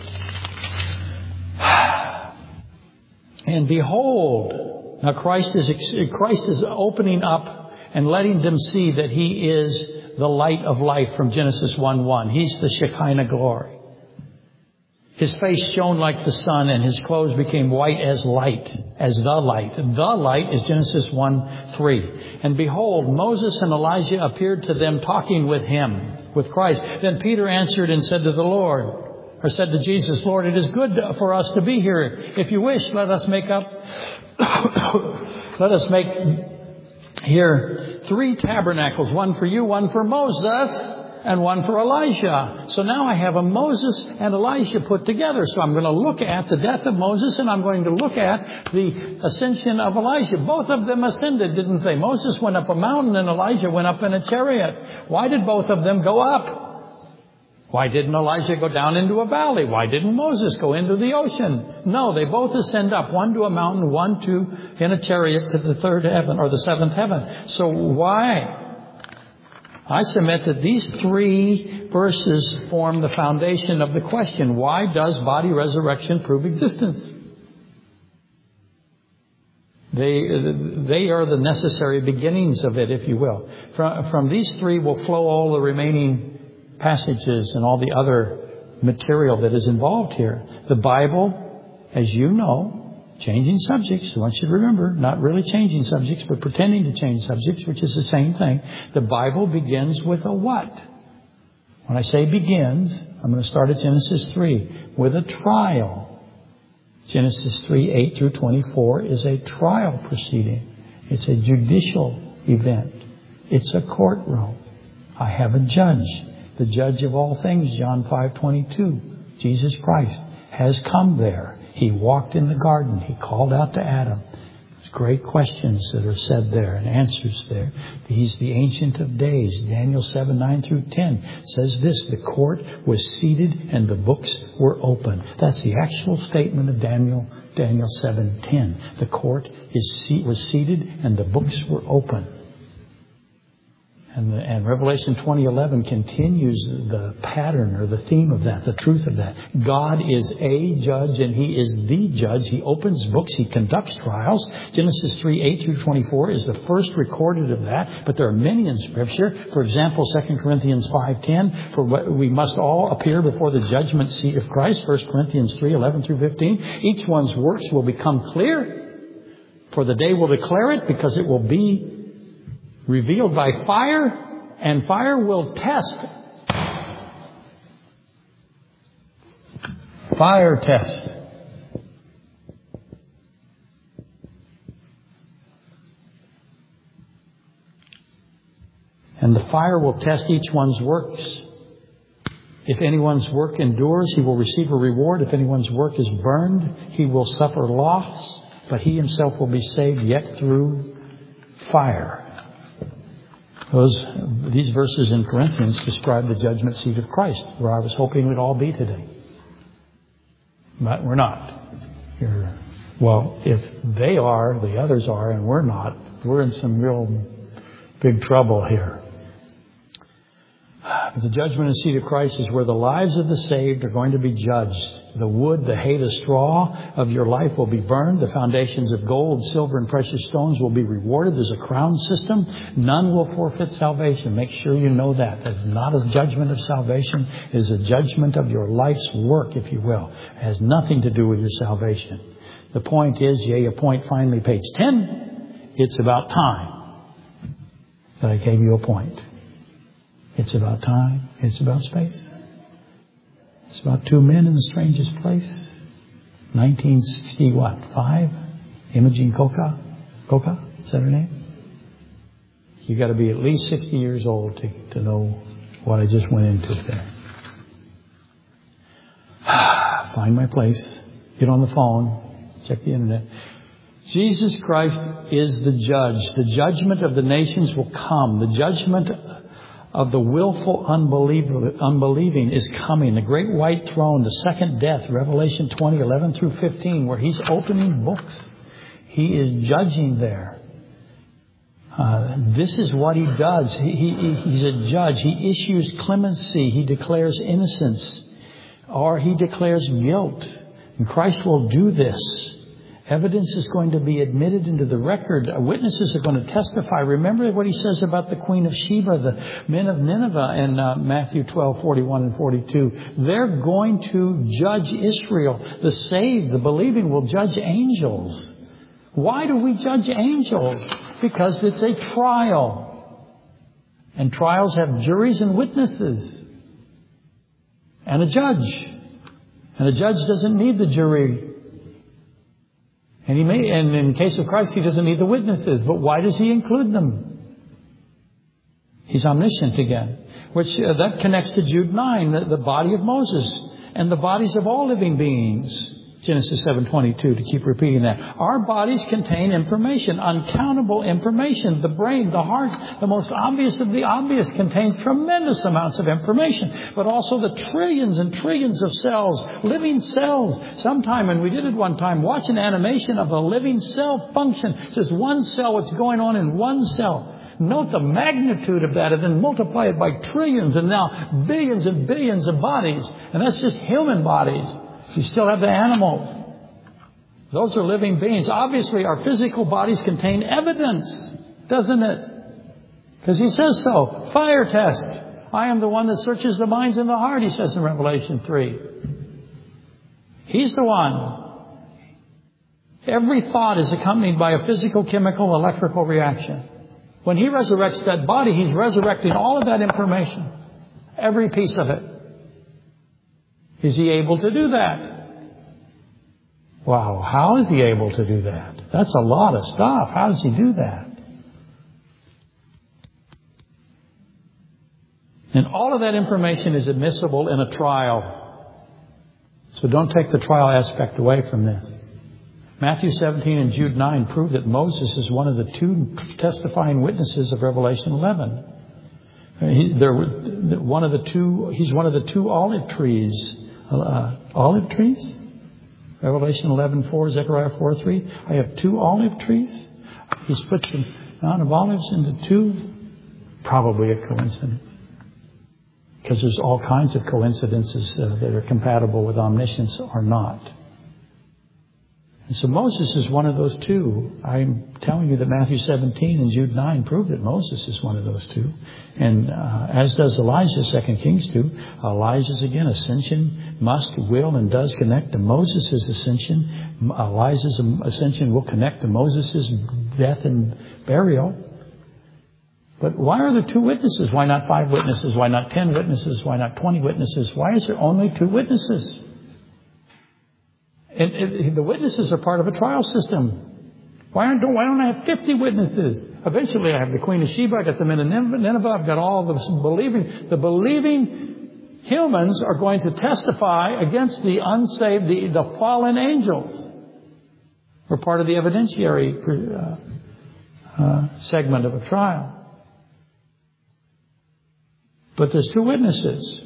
And behold, now Christ is Christ is opening up and letting them see that He is the light of life from Genesis one one. He's the Shekinah glory. His face shone like the sun, and his clothes became white as light, as the light. The light is Genesis one three. And behold, Moses and Elijah appeared to them talking with him, with Christ. Then Peter answered and said to the Lord, or said to Jesus, Lord, it is good for us to be here. If you wish, let us make up, let us make here three tabernacles, one for you, one for Moses, and one for Elijah. So now I have a Moses and Elijah put together. So I'm going to look at the death of Moses, and I'm going to look at the ascension of Elijah. Both of them ascended, didn't they? Moses went up a mountain and Elijah went up in a chariot. Why did both of them go up? Why didn't Elijah go down into a valley? Why didn't Moses go into the ocean? No, they both ascend up, one to a mountain, one to in a chariot to the third heaven or the seventh heaven. So why? I submit that these three verses form the foundation of the question, why does body resurrection prove existence? They, they are the necessary beginnings of it, if you will. From, from these three will flow all the remaining passages and all the other material that is involved here. The Bible, as you know, changing subjects, I want you to remember, not really changing subjects, but pretending to change subjects, which is the same thing. The Bible begins with a what? When I say begins, I'm going to start at Genesis three, with a trial. Genesis three, eight through twenty-four is a trial proceeding. It's a judicial event. It's a courtroom. I have a judge. The judge of all things, John five twenty-two, Jesus Christ, has come there. He walked in the garden. He called out to Adam. There's great questions that are said there and answers there. He's the Ancient of Days. Daniel seven, nine through ten says this, the court was seated and the books were open. That's the actual statement of Daniel, Daniel seven ten. The court is was seated and the books were open. And the, and Revelation twenty eleven continues the pattern or the theme of that, the truth of that. God is a judge and He is the judge. He opens books. He conducts trials. Genesis three, eight through twenty-four is the first recorded of that, but there are many in Scripture. For example, Second Corinthians five ten, for we must all appear before the judgment seat of Christ. First Corinthians three, eleven through fifteen. Each one's works will become clear, for the day will declare it, because it will be revealed by fire, and fire will test. Fire test. And the fire will test each one's works. If anyone's work endures, he will receive a reward. If anyone's work is burned, he will suffer loss, but he himself will be saved, yet through fire. Those, these verses in Corinthians describe the judgment seat of Christ, where I was hoping we'd all be today. But we're not. You're, well, if they are, the others are, and we're not, we're in some real big trouble here. But the judgment seat of Christ is where the lives of the saved are going to be judged. The wood, the hay, the straw of your life will be burned. The foundations of gold, silver, and precious stones will be rewarded. There's a crown system. None will forfeit salvation. Make sure you know that. That's not a judgment of salvation. It is a judgment of your life's work, if you will. It has nothing to do with your salvation. The point is, yea, a point, finally, page ten. It's about time that I gave you a point. It's about time. It's about space. It's about two men in the strangest place. nineteen sixty what? Five? Imogene Coca? Coca? Is that her name? You got to be at least sixty years old to, to know what I just went into there. Find my place. Get on the phone. Check the internet. Jesus Christ is the judge. The judgment of the nations will come. The judgment of the willful unbelieving is coming. The great white throne, the second death, Revelation twenty, eleven through fifteen, where He's opening books. He is judging there. Uh, this is what He does. He, he, he's a judge. He issues clemency. He declares innocence. Or He declares guilt. And Christ will do this. Evidence is going to be admitted into the record. Witnesses are going to testify. Remember what He says about the Queen of Sheba, the men of Nineveh in uh, Matthew twelve, forty-one and forty-two. They're going to judge Israel. The saved, the believing, will judge angels. Why do we judge angels? Because it's a trial. And trials have juries and witnesses. And a judge. And a judge doesn't need the jury. And he may, and in the case of Christ, He doesn't need the witnesses. But why does He include them? He's omniscient again. Which, uh, that connects to Jude nine, the, the body of Moses. And the bodies of all living beings. Genesis seven twenty-two, to keep repeating that. Our bodies contain information, uncountable information. The brain, the heart, the most obvious of the obvious, contains tremendous amounts of information. But also the trillions and trillions of cells, living cells. Sometime, and we did it one time, watch an animation of a living cell function. Just one cell, what's going on in one cell. Note the magnitude of that, and then multiply it by trillions and now billions and billions of bodies. And that's just human bodies. You still have the animals. Those are living beings. Obviously, our physical bodies contain evidence, doesn't it? Because He says so. Fire test. I am the one that searches the minds and the heart, He says in Revelation three. He's the one. Every thought is accompanied by a physical, chemical, electrical reaction. When He resurrects that body, He's resurrecting all of that information. Every piece of it. Is He able to do that? Wow, how is He able to do that? That's a lot of stuff. How does He do that? And all of that information is admissible in a trial. So don't take the trial aspect away from this. Matthew seventeen and Jude nine prove that Moses is one of the two testifying witnesses of Revelation eleven. He, there, one of the two, he's one of the two olive trees. Uh, olive trees? Revelation eleven four, Zechariah four three. I have two olive trees. He's put the Mount of Olives into two Probably a coincidence. Because there's all kinds of coincidences uh, that are compatible with omniscience or not. And so Moses is one of those two. I'm telling you that Matthew seventeen and Jude nine prove that Moses is one of those two. And uh, as does Elijah, Second Kings two. Elijah's, again, ascension must, will, and does connect to Moses' ascension. Elijah's ascension will connect to Moses' death and burial. But why are there two witnesses? Why not five witnesses? Why not ten witnesses? Why not twenty witnesses? Why is there only two witnesses? And, and the witnesses are part of a trial system. Why aren't, why don't I have fifty witnesses? Eventually I have the Queen of Sheba, I got the men of Nineveh, I've got all the believing. The believing humans are going to testify against the unsaved, the, the fallen angels. We're part of the evidentiary uh, uh, segment of a trial. But there's two witnesses.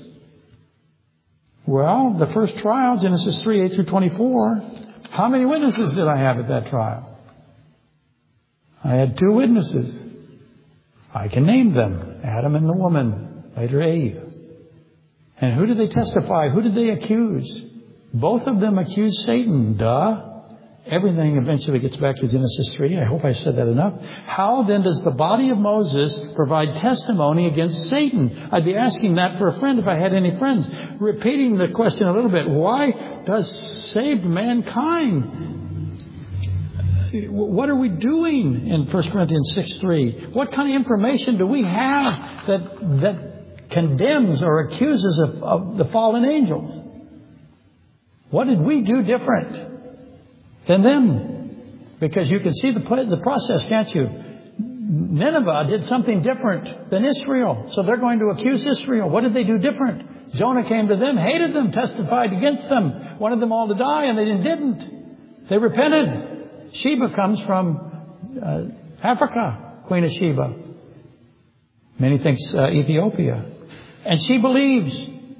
Well, the first trial, Genesis three, eight through twenty-four, how many witnesses did I have at that trial? I had two witnesses. I can name them. Adam and the woman, later Eve. And who did they testify? Who did they accuse? Both of them accused Satan. Duh. Everything eventually gets back to Genesis three. I hope I said that enough. How then does the body of Moses provide testimony against Satan? I'd be asking that for a friend if I had any friends. Repeating the question a little bit. Why does saved mankind? What are we doing in First Corinthians six three? What kind of information do we have that that condemns or accuses of, of the fallen angels? What did we do different than them? Because you can see the the process, can't you? Nineveh did something different than Israel. So they're going to accuse Israel. What did they do different? Jonah came to them, hated them, testified against them, wanted them all to die, and they didn't. They repented. Sheba comes from uh, Africa, Queen of Sheba. Many think uh, Ethiopia. And she believes.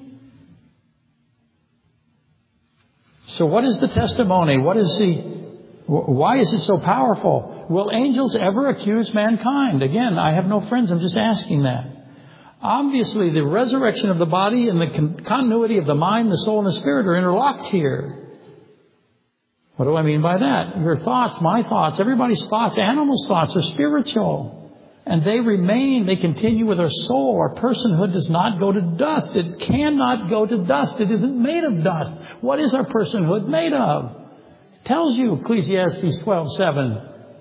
So what is the testimony? What is the, why is it so powerful? Will angels ever accuse mankind? Again, I have no friends. I'm just asking that. Obviously, the resurrection of the body and the con- continuity of the mind, the soul, and the spirit are interlocked here. What do I mean by that? Your thoughts, my thoughts, everybody's thoughts, animals' thoughts are spiritual. And they remain, they continue with our soul. Our personhood does not go to dust. It cannot go to dust. It isn't made of dust. What is our personhood made of? It tells you, Ecclesiastes twelve seven.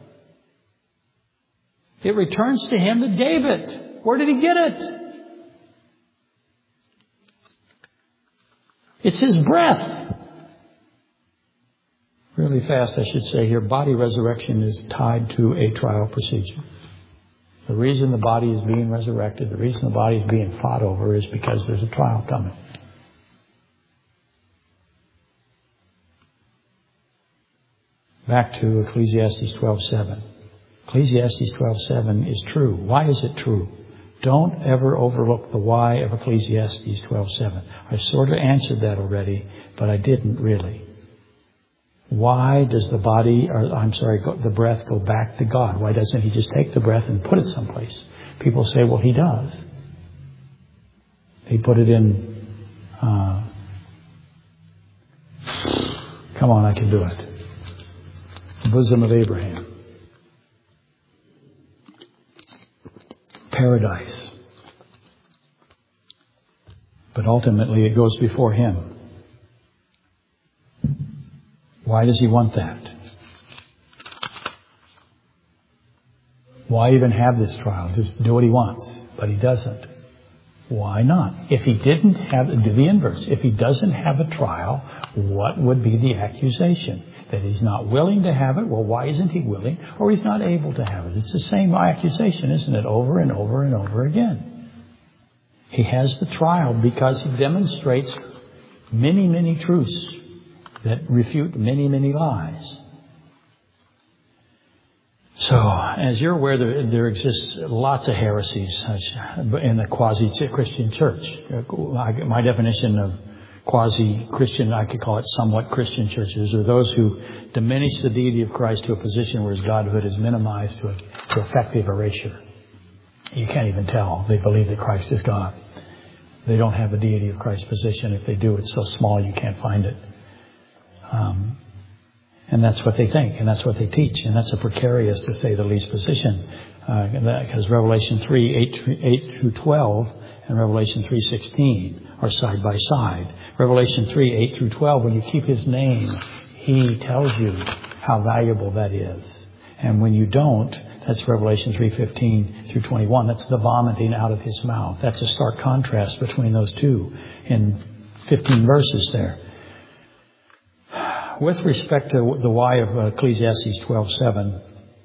It returns to him that gave it. Where did he get it? It's his breath. Really fast, I should say here, body resurrection is tied to a trial procedure. The reason the body is being resurrected, the reason the body is being fought over is because there's a trial coming. Back to Ecclesiastes twelve seven. Ecclesiastes twelve seven is true. Why is it true? Don't ever overlook the why of Ecclesiastes twelve seven. I sort of answered that already, but I didn't really. Why does the body, or I'm sorry, go, the breath go back to God? Why doesn't he just take the breath and put it someplace? People say, well, he does. He put it in, uh, come on, I can do it. The bosom of Abraham. Paradise. But ultimately it goes before him. Why does he want that? Why even have this trial? Just do what he wants. But he doesn't. Why not? If he didn't have, do the inverse. If he doesn't have a trial, what would be the accusation? That he's not willing to have it. Well, why isn't he willing? Or he's not able to have it. It's the same accusation, isn't it? Over and over and over again. He has the trial because he demonstrates many, many truths that refute many, many lies. So, as you're aware, there, there exists lots of heresies in the quasi-Christian church. My definition of quasi-Christian, I could call it somewhat Christian churches, are those who diminish the deity of Christ to a position where his godhood is minimized to, a, to effective erasure. You can't even tell. They believe that Christ is God. They don't have a deity of Christ's position. If they do, it's so small you can't find it. Um, and that's what they think, and that's what they teach, and that's a precarious, to say the least, position. Because uh, Revelation three, eight through twelve and Revelation three sixteen are side by side. Revelation three, eight through twelve, when you keep His name, He tells you how valuable that is. And when you don't, that's Revelation three fifteen through twenty-one. That's the vomiting out of His mouth. That's a stark contrast between those two in fifteen verses there. With respect to the why of Ecclesiastes twelve seven,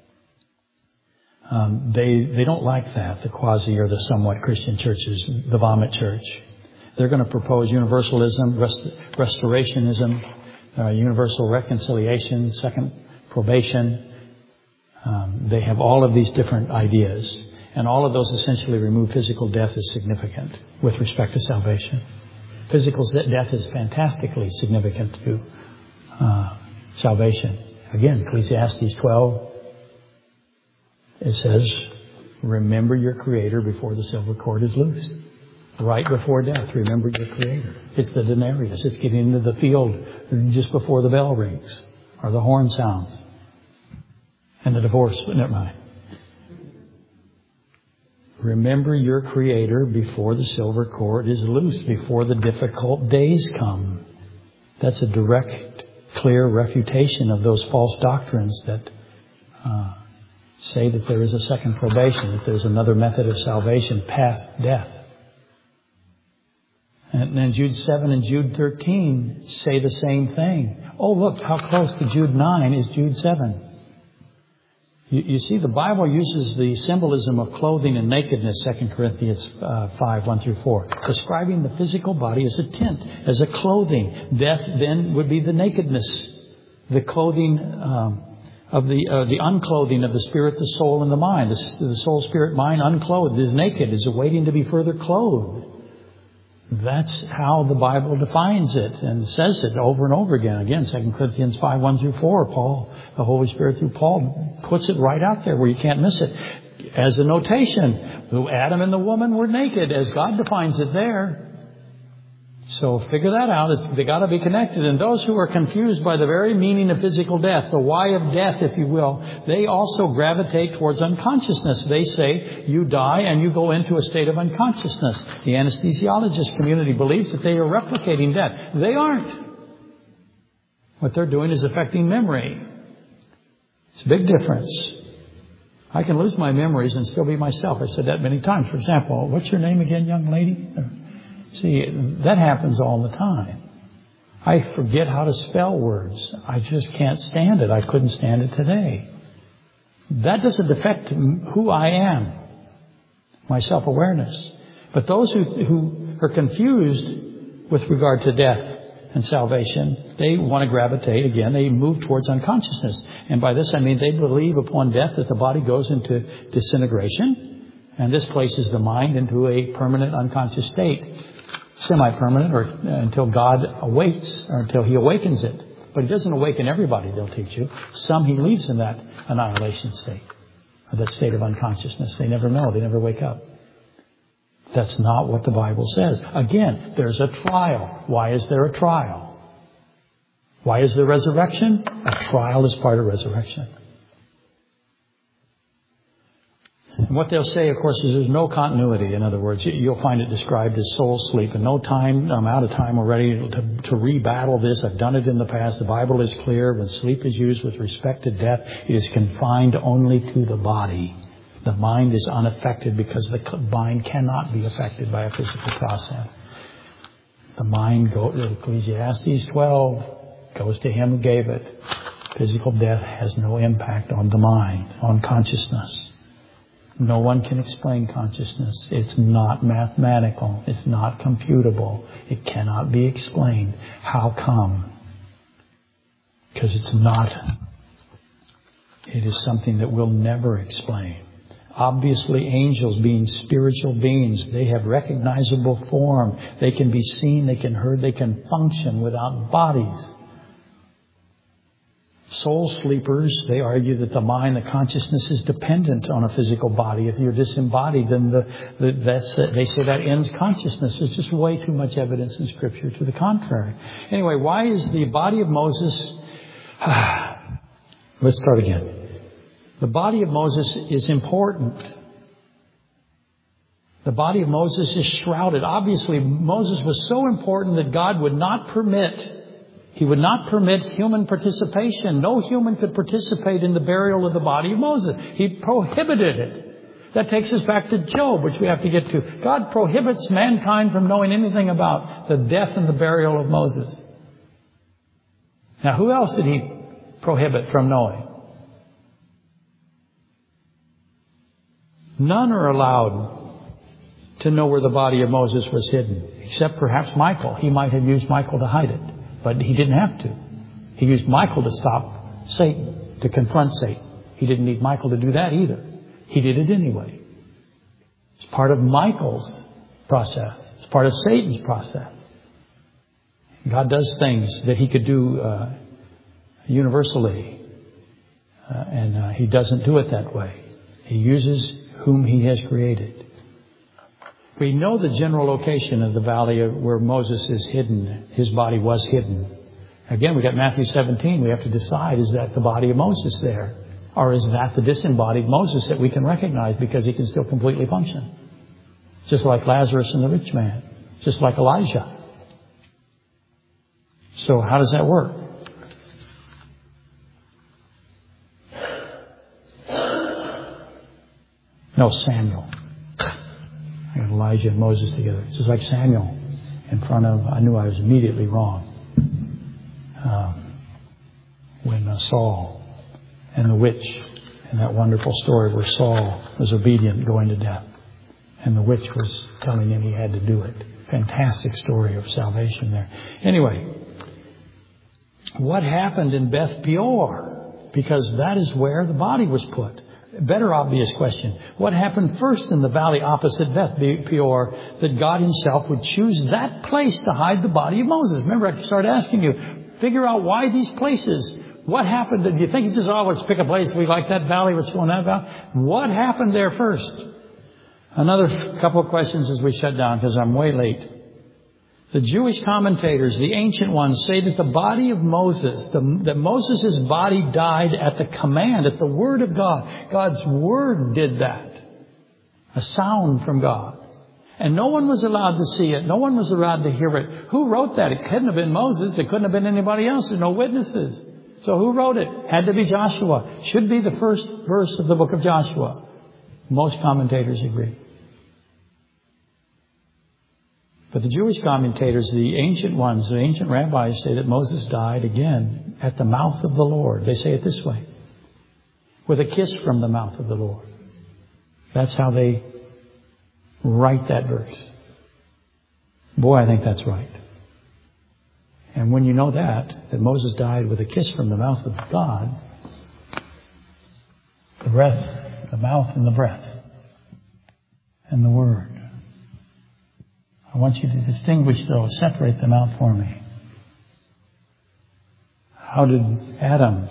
um, they they don't like that, the quasi or the somewhat Christian churches, the vomit church. They're going to propose universalism, rest, restorationism, uh, universal reconciliation, second probation. Um, they have all of these different ideas, and all of those essentially remove physical death as significant with respect to salvation. Physical death is fantastically significant to uh, salvation. Again, Ecclesiastes twelve, it says, remember your Creator before the silver cord is loosed. Right before death, remember your Creator. It's the denarius. It's getting into the field just before the bell rings or the horn sounds. And the divorce, but never mind. Remember your Creator before the silver cord is loosed, before the difficult days come. That's a direct, clear refutation of those false doctrines that uh, say that there is a second probation, that there's another method of salvation past death. And then Jude seven and Jude thirteen say the same thing. Oh, look, how close to Jude nine is Jude seven. You, you see, the Bible uses the symbolism of clothing and nakedness, Second Corinthians uh, five, one through four, describing the physical body as a tent, as a clothing. Death then would be the nakedness, the clothing um, of the uh, the unclothing of the spirit, the soul, and the mind. The, the soul, spirit, mind, unclothed, is naked, is awaiting to be further clothed. That's how the Bible defines it and says it over and over again. Again, Second Corinthians five, one through four, Paul, the Holy Spirit through Paul, puts it right out there where you can't miss it. As a notation, Adam and the woman were naked, as God defines it there. So figure that out. It's, they got to be connected. And those who are confused by the very meaning of physical death, the why of death, if you will, they also gravitate towards unconsciousness. They say you die and you go into a state of unconsciousness. The anesthesiologist community believes that they are replicating death. They aren't. What they're doing is affecting memory. It's a big difference. I can lose my memories and still be myself. I've said that many times. For example, what's your name again, young lady? See, that happens all the time. I forget how to spell words. I just can't stand it. I couldn't stand it today. That doesn't affect who I am, my self-awareness. But those who, who are confused with regard to death and salvation, they want to gravitate, again, they move towards unconsciousness. And by this I mean they believe upon death that the body goes into disintegration, and this places the mind into a permanent unconscious state. Semi-permanent, or until God awaits, or until He awakens it. But He doesn't awaken everybody, they'll teach you. Some He leaves in that annihilation state, or that state of unconsciousness. They never know, they never wake up. That's not what the Bible says. Again, there's a trial. Why is there a trial? Why is there resurrection? A trial is part of resurrection. And what they'll say, of course, is there's no continuity. In other words, you'll find it described as soul sleep. And no time, I'm out of time already to, to rebattle this. I've done it in the past. The Bible is clear. When sleep is used with respect to death, it is confined only to the body. The mind is unaffected because the mind cannot be affected by a physical process. The mind, go to Ecclesiastes twelve, goes to Him who gave it. Physical death has no impact on the mind, on consciousness. No one can explain consciousness. It's not mathematical. It's not computable. It cannot be explained. How come? Because it's not. It is something that we'll never explain. Obviously, angels, being spiritual beings, they have recognizable form. They can be seen, they can heard, they can function without bodies. Soul sleepers, they argue that the mind, the consciousness is dependent on a physical body. If you're disembodied, then the, the, that's, they say that ends consciousness. There's just way too much evidence in Scripture to the contrary. Anyway, why is the body of Moses... Let's start again. The body of Moses is important. The body of Moses is shrouded. Obviously, Moses was so important that God would not permit... He would not permit human participation. No human could participate in the burial of the body of Moses. He prohibited it. That takes us back to Job, which we have to get to. God prohibits mankind from knowing anything about the death and the burial of Moses. Now, who else did he prohibit from knowing? None are allowed to know where the body of Moses was hidden, except perhaps Michael. He might have used Michael to hide it. But he didn't have to. He used Michael to stop Satan, to confront Satan. He didn't need Michael to do that either. He did it anyway. It's part of Michael's process. It's part of Satan's process. God does things that he could do uh, universally. Uh, and uh, he doesn't do it that way. He uses whom he has created. We know the general location of the valley where Moses is hidden. His body was hidden. Again, we got Matthew seventeen. We have to decide, is that the body of Moses there? Or is that the disembodied Moses that we can recognize because he can still completely function? Just like Lazarus and the rich man. Just like Elijah. So how does that work? No, Samuel. Elijah and Moses together. Just like Samuel in front of, I knew I was immediately wrong. Um, when uh, Saul and the witch, in that wonderful story where Saul was obedient going to death. And the witch was telling him he had to do it. Fantastic story of salvation there. Anyway, what happened in Beth Peor? Because that is where the body was put. Better obvious question. What happened first in the valley opposite Beth Peor that God himself would choose that place to hide the body of Moses? Remember, I started asking you, figure out why these places. What happened? Do you think it's just, oh, let's pick a place. We like that valley. Let's go in that valley. What happened there first? Another couple of questions as we shut down because I'm way late. The Jewish commentators, the ancient ones, say that the body of Moses, the, that Moses' body died at the command, at the word of God. God's word did that. A sound from God. And no one was allowed to see it. No one was allowed to hear it. Who wrote that? It couldn't have been Moses. It couldn't have been anybody else. There's no witnesses. So who wrote it? Had to be Joshua. Should be the first verse of the book of Joshua. Most commentators agree. But the Jewish commentators, the ancient ones, the ancient rabbis say that Moses died again at the mouth of the Lord. They say it this way. With a kiss from the mouth of the Lord. That's how they write that verse. Boy, I think that's right. And when you know that, that Moses died with a kiss from the mouth of God, the breath, the mouth and the breath, and the word. I want you to distinguish those, separate them out for me. How did Adam,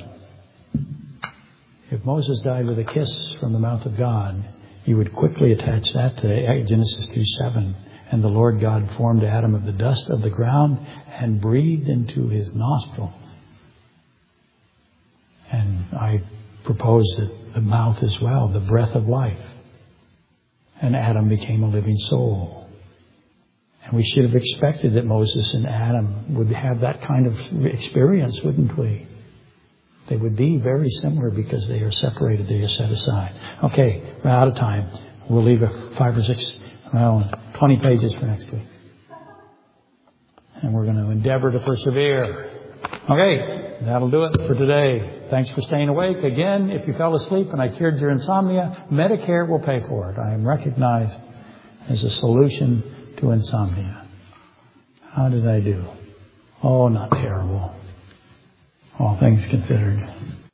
if Moses died with a kiss from the mouth of God, you would quickly attach that to Genesis two seven. And the Lord God formed Adam of the dust of the ground and breathed into his nostrils. And I propose that the mouth as well, the breath of life. And Adam became a living soul. And we should have expected that Moses and Adam would have that kind of experience, wouldn't we? They would be very similar because they are separated, they are set aside. Okay, we're out of time. We'll leave a five or six, well, twenty pages for next week. And we're going to endeavor to persevere. Okay, that'll do it for today. Thanks for staying awake. Again, if you fell asleep and I cured your insomnia, Medicare will pay for it. I am recognized as a solution to insomnia. How did I do? Oh, not terrible. All things considered.